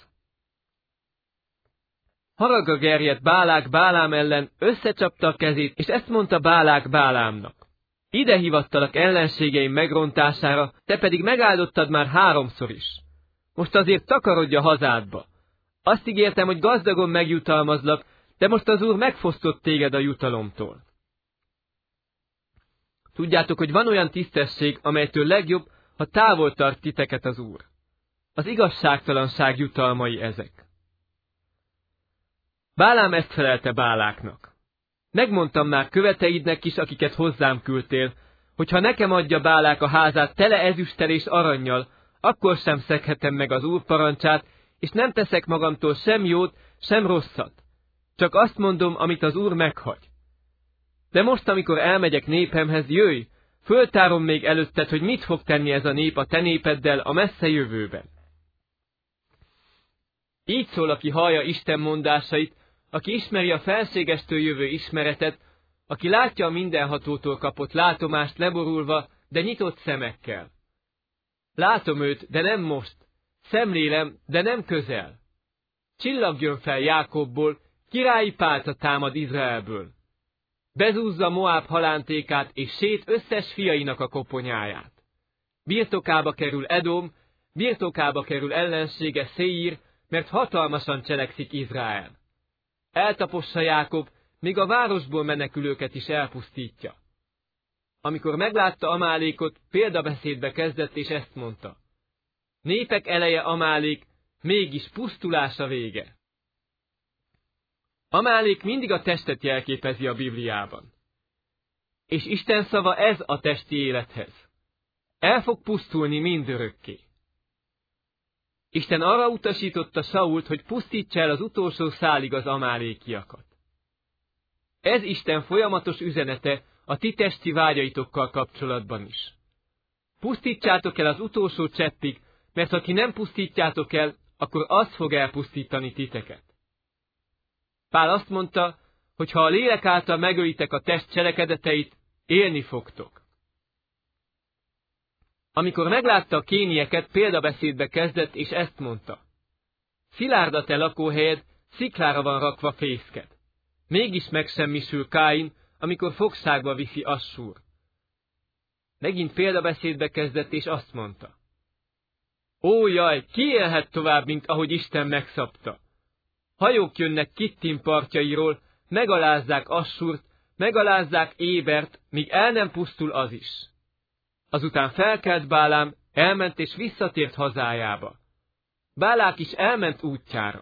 Haragra gerjedt Bálák Bálám ellen, összecsapta a kezét, és ezt mondta Bálák Bálámnak. Ide hívattalak ellenségeim megrontására, te pedig megáldottad már háromszor is. Most azért takarodj a hazádba. Azt ígértem, hogy gazdagon megjutalmazlak, de most az Úr megfosztott téged a jutalomtól. Tudjátok, hogy van olyan tisztesség, amelytől legjobb, ha távol tart titeket az Úr. Az igazságtalanság jutalmai ezek. Bálám ezt felelte Báláknak. Megmondtam már követeidnek is, akiket hozzám küldtél, hogy ha nekem adja Bálák a házát tele ezüsttel és arannyal, akkor sem szeghetem meg az Úr parancsát, és nem teszek magamtól sem jót, sem rosszat. Csak azt mondom, amit az Úr meghagy. De most, amikor elmegyek népemhez, jöjj, föltárom még előtted, hogy mit fog tenni ez a nép a te népeddel a messze jövőben. Így szól, aki hallja Isten mondásait, aki ismeri a felségestől jövő ismeretet, aki látja a mindenhatótól kapott látomást leborulva, de nyitott szemekkel. Látom őt, de nem most, szemlélem, de nem közel. Csillagjon fel Jákobból, királyi pálca támad Izraelből. Bezúzza Moáb halántékát, és sét összes fiainak a koponyáját. Birtokába kerül Edom, birtokába kerül ellensége Széír, mert hatalmasan cselekszik Izrael. Eltapossa Jákob, míg a városból menekülőket is elpusztítja. Amikor meglátta Amálékot, példabeszédbe kezdett, és ezt mondta. Népek eleje Amálék, mégis pusztulása vége. Amálék mindig a testet jelképezi a Bibliában. És Isten szava ez a testi élethez. El fog pusztulni mindörökké. Isten arra utasította Sault, hogy pusztítsa el az utolsó szálig az amálékiakat. Ez Isten folyamatos üzenete a ti testi vágyaitokkal kapcsolatban is. Pusztítsátok el az utolsó cseppig, mert ha ki nem pusztítjátok el, akkor az fog elpusztítani titeket. Pál azt mondta, hogy ha a lélek által megölitek a test cselekedeteit, élni fogtok. Amikor meglátta a kénieket, példabeszédbe kezdett, és ezt mondta. Szilárd a te lakóhelyed, sziklára van rakva fészked. Mégis megsemmisül Káin, amikor fogságba viszi Assúr. Megint példabeszédbe kezdett, és azt mondta: Ó jaj, ki élhet tovább, mint ahogy Isten megszabta? Hajók jönnek Kittim partjairól, megalázzák Assúrt, megalázzák Ébert, míg el nem pusztul az is. Azután felkelt Bálám, elment és visszatért hazájába. Bálák is elment útjára.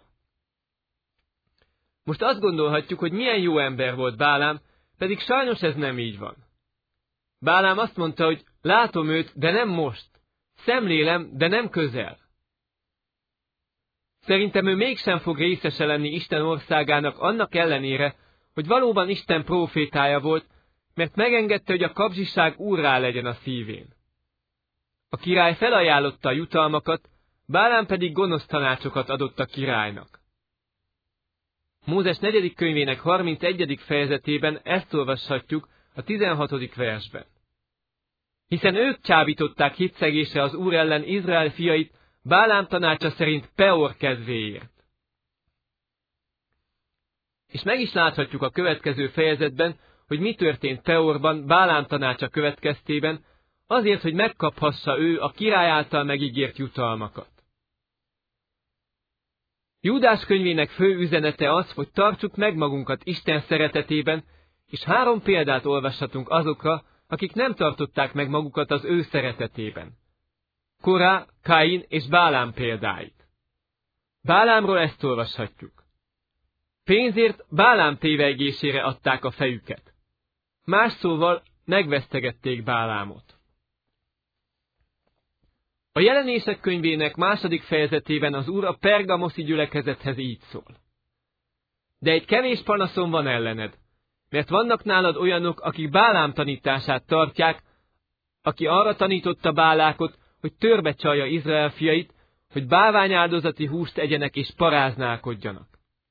Most azt gondolhatjuk, hogy milyen jó ember volt Bálám, pedig sajnos ez nem így van. Bálám azt mondta, hogy látom őt, de nem most. Szemlélem, de nem közel. Szerintem ő mégsem fog részese lenni Isten országának annak ellenére, hogy valóban Isten prófétája volt, mert megengedte, hogy a kapzsiság úrrá legyen a szívén. A király felajánlotta a jutalmakat, Bálám pedig gonosz tanácsokat adott a királynak. Mózes negyedik könyvének harmincegyedik fejezetében ezt olvashatjuk a tizenhatodik versben. Hiszen ők csábították hitszegésre az Úr ellen Izrael fiait, Bálám tanácsa szerint Peor kedvéért. És meg is láthatjuk a következő fejezetben, hogy mi történt Peorban Bálám tanácsa következtében, azért, hogy megkaphassa ő a király által megígért jutalmakat. Júdás könyvének fő üzenete az, hogy tartsuk meg magunkat Isten szeretetében, és három példát olvashatunk azokra, akik nem tartották meg magukat az ő szeretetében. Korá, Káin és Bálám példáit. Bálámról ezt olvashatjuk. Pénzért Bálám tévejgésére adták a fejüket. Más szóval megvesztegették Bálámot. A Jelenések könyvének második fejezetében az Úr a pergamoszi gyülekezethez így szól. De egy kevés panaszom van ellened, mert vannak nálad olyanok, akik Bálám tanítását tartják, aki arra tanította Bálákot, hogy törbe csalja Izrael fiait, hogy bálványáldozati húst egyenek és paráználkodjanak.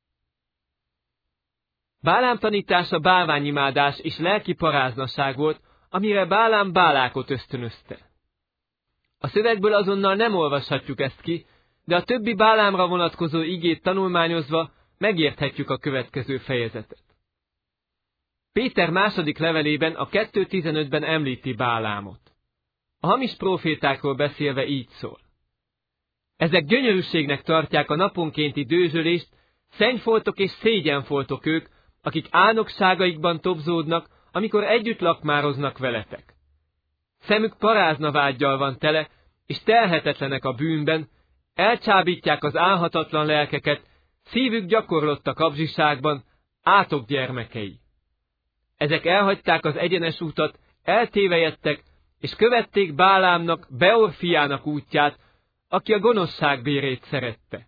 Bálám tanítása bálványimádás és lelki paráznaság volt, amire Bálám Bálákot ösztönözte. A szövegből azonnal nem olvashatjuk ezt ki, de a többi Bálámra vonatkozó igét tanulmányozva megérthetjük a következő fejezetet. Péter második levelében a kettő tizenötben említi Bálámot. A hamis prófétákról beszélve így szól. Ezek gyönyörűségnek tartják a naponkénti dőzsölést, szennyfoltok és szégyenfoltok ők, akik álnokságaikban tobzódnak, amikor együtt lakmároznak veletek. Szemük parázna vággyal van tele, és telhetetlenek a bűnben, elcsábítják az álhatatlan lelkeket, szívük gyakorlott a kapzsiságban, átok gyermekei. Ezek elhagyták az egyenes utat, eltévejedtek, és követték Bálámnak, Beor fiának útját, aki a gonoszság bérét szerette.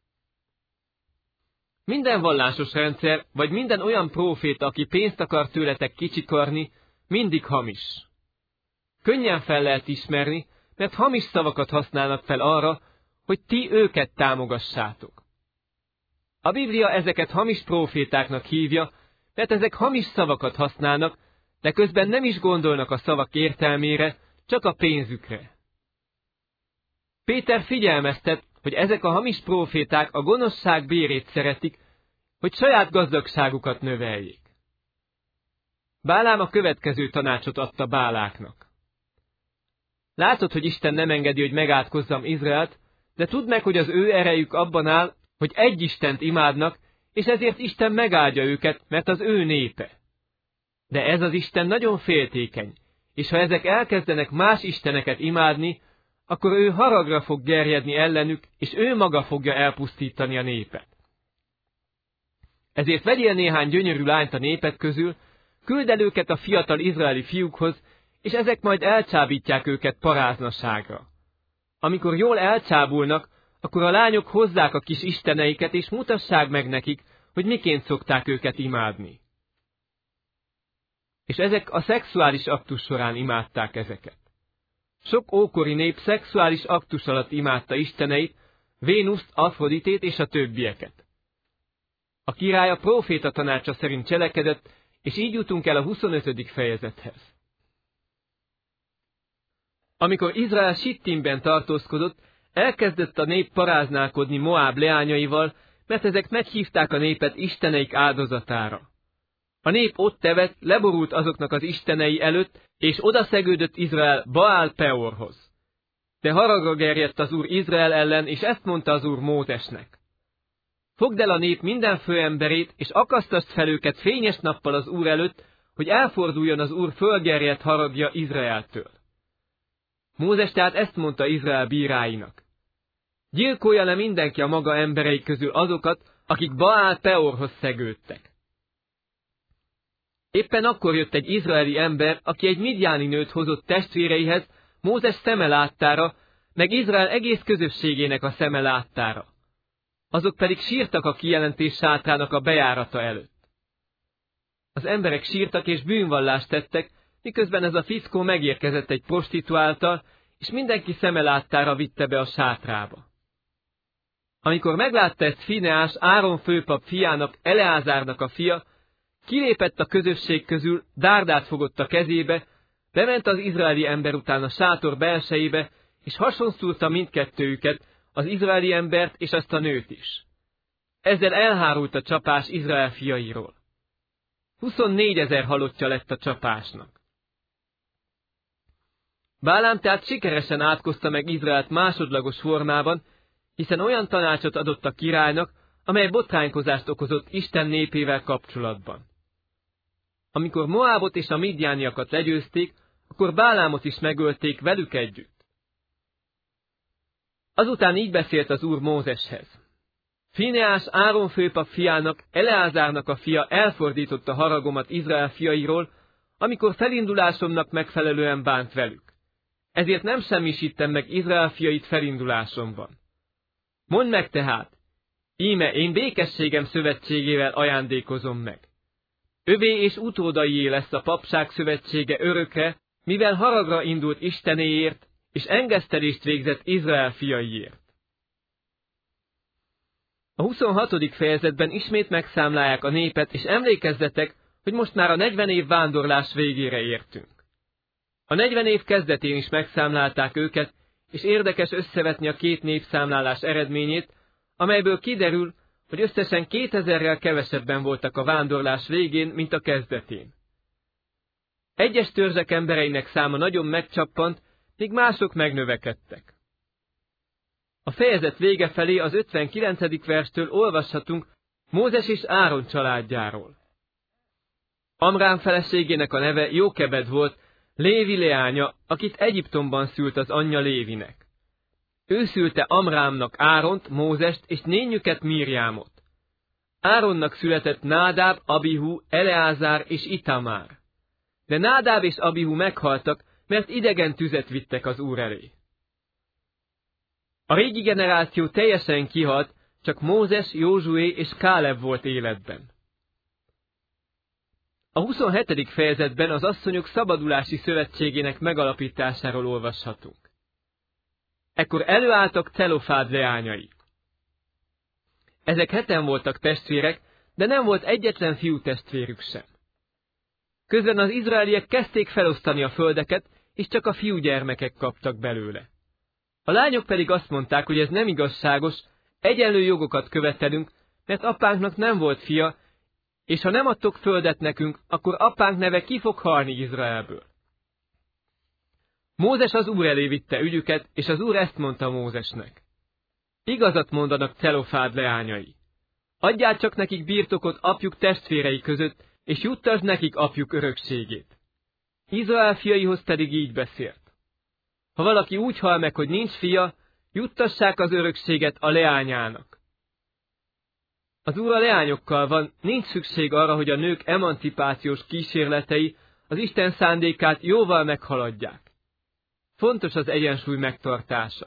Minden vallásos rendszer, vagy minden olyan próféta, aki pénzt akar tőletek kicsikarni, mindig hamis. Könnyen fel lehet ismerni, mert hamis szavakat használnak fel arra, hogy ti őket támogassátok. A Biblia ezeket hamis prófétáknak hívja, mert ezek hamis szavakat használnak, de közben nem is gondolnak a szavak értelmére, csak a pénzükre. Péter figyelmeztet, hogy ezek a hamis próféták a gonoszság bérét szeretik, hogy saját gazdagságukat növeljék. Bálám a következő tanácsot adta Báláknak. Látod, hogy Isten nem engedi, hogy megátkozzam Izraelt, de tudd meg, hogy az ő erejük abban áll, hogy egy Istent imádnak, és ezért Isten megáldja őket, mert az ő népe. De ez az Isten nagyon féltékeny, és ha ezek elkezdenek más isteneket imádni, akkor ő haragra fog gerjedni ellenük, és ő maga fogja elpusztítani a népet. Ezért vegyél néhány gyönyörű lányt a népek közül, küld el őket a fiatal izraeli fiúkhoz, és ezek majd elcsábítják őket paráznaságra. Amikor jól elcsábulnak, akkor a lányok hozzák a kis isteneiket, és mutassák meg nekik, hogy miként szokták őket imádni. És ezek a szexuális aktus során imádták ezeket. Sok ókori nép szexuális aktus alatt imádta isteneit, Vénuszt, Afroditét és a többieket. A király a próféta tanácsa szerint cselekedett, és így jutunk el a huszonötödik fejezethez. Amikor Izrael Sittimben tartózkodott, Elkezdett a nép paráználkodni Moáb leányaival, mert ezek meghívták a népet isteneik áldozatára. A nép ott tevet, leborult azoknak az istenei előtt, és odaszegődött Izrael Baál Peorhoz. De haragra gerjedt az Úr Izrael ellen, és ezt mondta az Úr Mózesnek. Fogd el a nép minden főemberét, és akasztasd fel őket fényes nappal az Úr előtt, hogy elforduljon az Úr fölgerjedt haragja Izraeltől. Mózes tehát ezt mondta Izrael bíráinak. Gyilkolja le mindenki a maga emberei közül azokat, akik Baál Peorhoz szegődtek. Éppen akkor jött egy izraeli ember, aki egy midjáni nőt hozott testvéreihez, Mózes szeme láttára, meg Izrael egész közösségének a szeme láttára. Azok pedig sírtak a kijelentés sátrának a bejárata előtt. Az emberek sírtak és bűnvallást tettek, miközben ez a fickó megérkezett egy prostituáltal, és mindenki szeme láttára vitte be a sátrába. Amikor meglátta ezt Fineás, Áron főpap fiának, Eleázárnak a fia, kilépett a közösség közül, dárdát fogott a kezébe, bement az izraeli ember után a sátor belsejébe, és hasonszúrta mindkettőjüket, az izraeli embert és azt a nőt is. Ezzel elhárult a csapás Izrael fiairól. Huszonnégyezer halottja lett a csapásnak. Bálám tehát sikeresen átkozta meg Izraelt másodlagos formában, hiszen olyan tanácsot adott a királynak, amely botránkozást okozott Isten népével kapcsolatban. Amikor Moábot és a midjániakat legyőzték, akkor Bálámot is megölték velük együtt. Azután így beszélt az Úr Mózeshez. Fineás, Áron főpap fiának, Eleázárnak a fia elfordította haragomat Izrael fiairól, amikor felindulásomnak megfelelően bánt velük. Ezért nem semmisítem meg Izrael fiait felindulásomban. Mondd meg tehát, íme én békességem szövetségével ajándékozom meg. Övé és utódaié lesz a papság szövetsége örökre, mivel haragra indult Istenéért, és engesztelést végzett Izrael fiaiért. A huszonhatodik fejezetben ismét megszámlálják a népet, és emlékezzetek, hogy most már a negyven év vándorlás végére értünk. A negyven év kezdetén is megszámlálták őket, és érdekes összevetni a két népszámlálás eredményét, amelyből kiderül, hogy összesen kétezerrel kevesebben voltak a vándorlás végén, mint a kezdetén. Egyes törzsek embereinek száma nagyon megcsappant, míg mások megnövekedtek. A fejezet vége felé az ötvenkilencedik verstől olvashatunk Mózes és Áron családjáról. Amrám feleségének a neve Jókebed volt, Lévi leánya, akit Egyiptomban szült az anyja Lévinek. Ő szülte Amrámnak Áront, Mózest és nényüket Mirjámot. Áronnak született Nádáb, Abihu, Eleázár és Itamár. De Nádáb és Abihu meghaltak, mert idegen tüzet vittek az Úr elé. A régi generáció teljesen kihalt, csak Mózes, Józsué és Káleb volt életben. A huszonhetedik fejezetben az asszonyok szabadulási szövetségének megalapításáról olvashatunk. Ekkor előálltak Celofád leányai. Ezek heten voltak testvérek, de nem volt egyetlen fiú testvérük sem. Közben az izraeliek kezdték felosztani a földeket, és csak a fiúgyermekek kaptak belőle. A lányok pedig azt mondták, hogy ez nem igazságos, egyenlő jogokat követelünk, mert apánknak nem volt fia, és ha nem adtok földet nekünk, akkor apánk neve ki fog halni Izraelből. Mózes az Úr elé vitte ügyüket, és az Úr ezt mondta Mózesnek. Igazat mondanak Celofád leányai. Adjál csak nekik birtokot apjuk testvérei között, és juttasd nekik apjuk örökségét. Izrael fiaihoz pedig így beszélt. Ha valaki úgy hal meg, hogy nincs fia, juttassák az örökséget a leányának. Az Úr a leányokkal van, nincs szükség arra, hogy a nők emancipációs kísérletei az Isten szándékát jóval meghaladják. Fontos az egyensúly megtartása.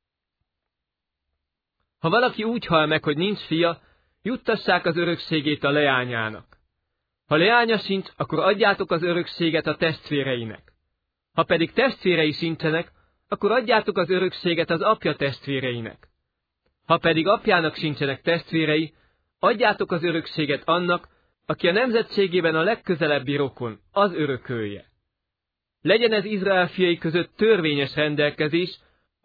Ha valaki úgy hal meg, hogy nincs fia, juttassák az örökségét a leányának. Ha leánya sincs, akkor adjátok az örökséget a testvéreinek. Ha pedig testvérei sincsenek, akkor adjátok az örökséget az apja testvéreinek. Ha pedig apjának sincsenek testvérei, adjátok az örökséget annak, aki a nemzetségében a legközelebbi rokon, az örökölje. Legyen ez Izrael fiai között törvényes rendelkezés,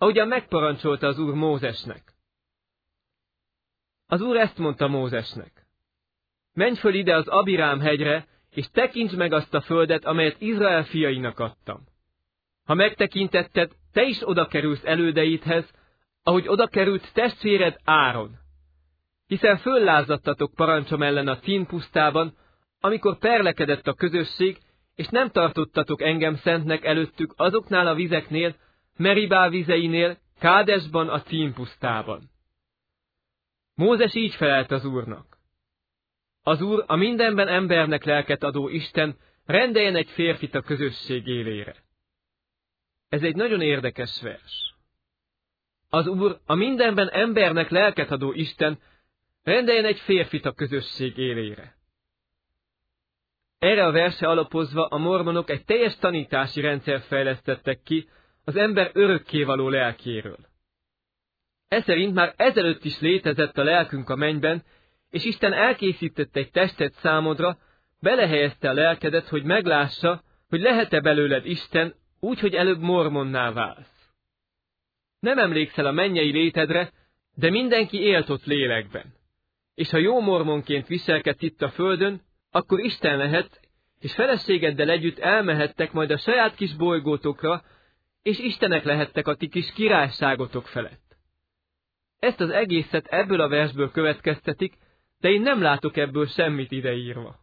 ahogyan megparancsolta az Úr Mózesnek. Az Úr ezt mondta Mózesnek: menj föl ide az Abirám hegyre, és tekintsd meg azt a földet, amelyet Izrael fiainak adtam. Ha megtekintetted, te is oda kerülsz elődeidhez, ahogy oda került testvéred Áron. Hiszen föllázadtatok parancsom ellen a Cín pusztában, amikor perlekedett a közösség, és nem tartottatok engem szentnek előttük azoknál a vizeknél, Meribá vizeinél, Kádesban a Cín pusztában. Mózes így felelt az Úrnak: az Úr, a mindenben embernek lelket adó Isten, rendeljen egy férfit a közösség élére. Ez egy nagyon érdekes vers. Az Úr, a mindenben embernek lelket adó Isten, rendeljen egy férfit a közösség élére. Erre a versre alapozva a mormonok egy teljes tanítási rendszert fejlesztettek ki az ember örökkévaló lelkéről. Ez szerint már ezelőtt is létezett a lelkünk a mennyben, és Isten elkészített egy testet számodra, belehelyezte a lelkedet, hogy meglássa, hogy lehet-e belőled Isten, úgy, hogy előbb mormonná válsz. Nem emlékszel a mennyei létedre, de mindenki élt ott lélekben. És ha jó mormonként viselkedsz itt a földön, akkor Isten lehetsz, és feleségeddel együtt elmehettek majd a saját kis bolygótokra, és istenek lehettek a ti kis királyságotok felett. Ezt az egészet ebből a versből következtetik, de én nem látok ebből semmit ideírva.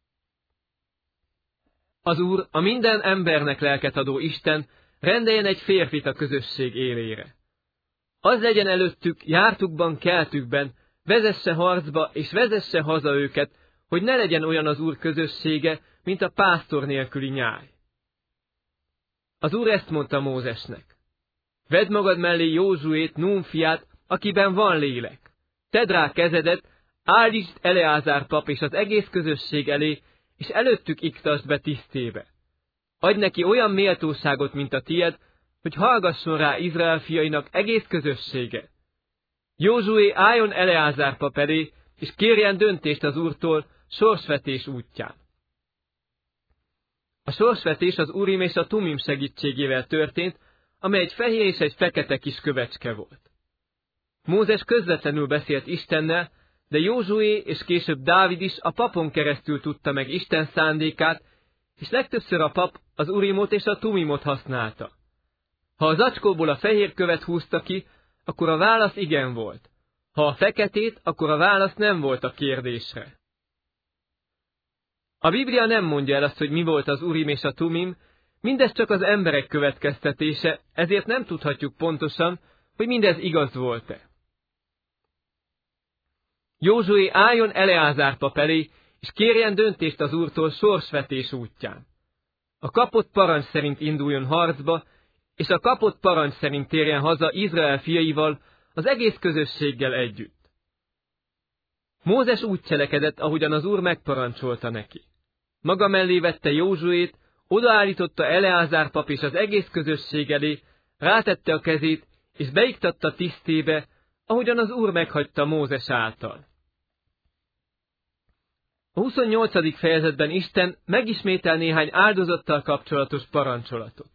Az Úr, a minden embernek lelket adó Isten, rendeljen egy férfit a közösség élére. Az legyen előttük jártukban, keltükben, vezesse harcba és vezesse haza őket, hogy ne legyen olyan az Úr közössége, mint a pásztor nélküli nyáj. Az Úr ezt mondta Mózesnek: vedd magad mellé Józsuét, Nún fiát, akiben van lélek. Tedd rá kezedet, állítsd Eleázár pap és az egész közösség elé, és előttük iktasd be tisztébe. Adj neki olyan méltóságot, mint a tied, hogy hallgasson rá Izrael fiainak egész közössége. Józsué álljon Eleázár pap elé, és kérjen döntést az Úrtól sorsvetés útján. A sorsvetés az Urim és a Tumim segítségével történt, amely egy fehér és egy fekete kis kövecske volt. Mózes közvetlenül beszélt Istennel, de Józsué és később Dávid is a papon keresztül tudta meg Isten szándékát, és legtöbbször a pap az Urimot és a Tumimot használta. Ha a zacskóból a fehér követ húzta ki, akkor a válasz igen volt. Ha a feketét, akkor a válasz nem volt a kérdésre. A Biblia nem mondja el azt, hogy mi volt az Urim és a Tumim, mindez csak az emberek következtetése, ezért nem tudhatjuk pontosan, hogy mindez igaz volt-e. Józsué álljon Eleázár pap elé, és kérjen döntést az Úrtól sorsvetés útján. A kapott parancs szerint induljon harcba, és a kapott parancs szerint térjen haza Izrael fiaival, az egész közösséggel együtt. Mózes úgy cselekedett, ahogyan az Úr megparancsolta neki. Maga mellé vette Józsuét, odaállította Eleázár pap és az egész közösség elé, rátette a kezét, és beiktatta tisztébe, ahogyan az Úr meghagyta Mózes által. A huszonnyolcadik fejezetben Isten megismétel néhány áldozattal kapcsolatos parancsolatot.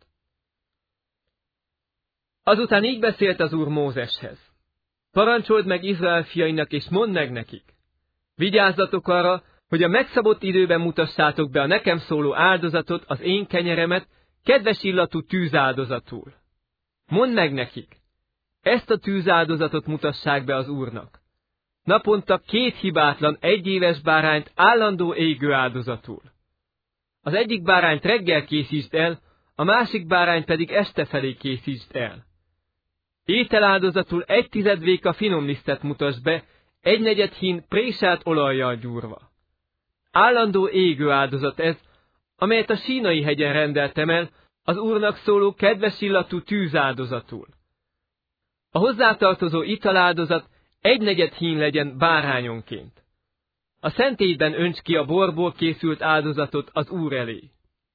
Azután így beszélt az Úr Mózeshez: parancsold meg Izrael fiainak, és mondd meg nekik: vigyázzatok arra, hogy a megszabott időben mutassátok be a nekem szóló áldozatot, az én kenyeremet, kedves illatú tűzáldozatul. Mondd meg nekik: ezt a tűzáldozatot mutassák be az Úrnak. Naponta két hibátlan egyéves bárányt állandó égő áldozatul. Az egyik bárányt reggel készítsd el, a másik bárányt pedig este felé készítsd el. Ételáldozatul egy tizedvéka finom lisztet mutasd be, egy negyed hín présált olajjal gyúrva. Állandó égő áldozat ez, amelyet a Sínai hegyen rendeltem el, az Úrnak szóló kedves illatú tűzáldozatul. A hozzátartozó italáldozat egy negyed hín legyen bárányonként. A szentélyben önts ki a borból készült áldozatot az Úr elé.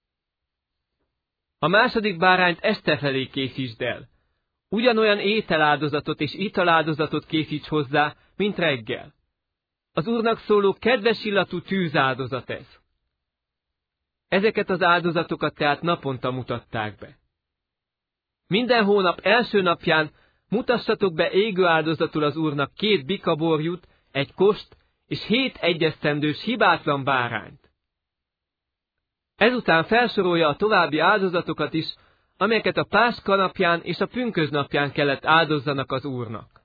A második bárányt este felé készítsd el. Ugyanolyan ételáldozatot és italáldozatot készíts hozzá, mint reggel. Az Úrnak szóló kedves illatú tűzáldozat ez. Ezeket az áldozatokat tehát naponta mutatták be. Minden hónap első napján mutassatok be égő áldozatul az Úrnak két bikaborjút, egy kost és hét egyesztendős hibátlan bárányt. Ezután felsorolja a további áldozatokat is, amelyeket a Páska napján és a pünkösd napján kellett áldozzanak az Úrnak.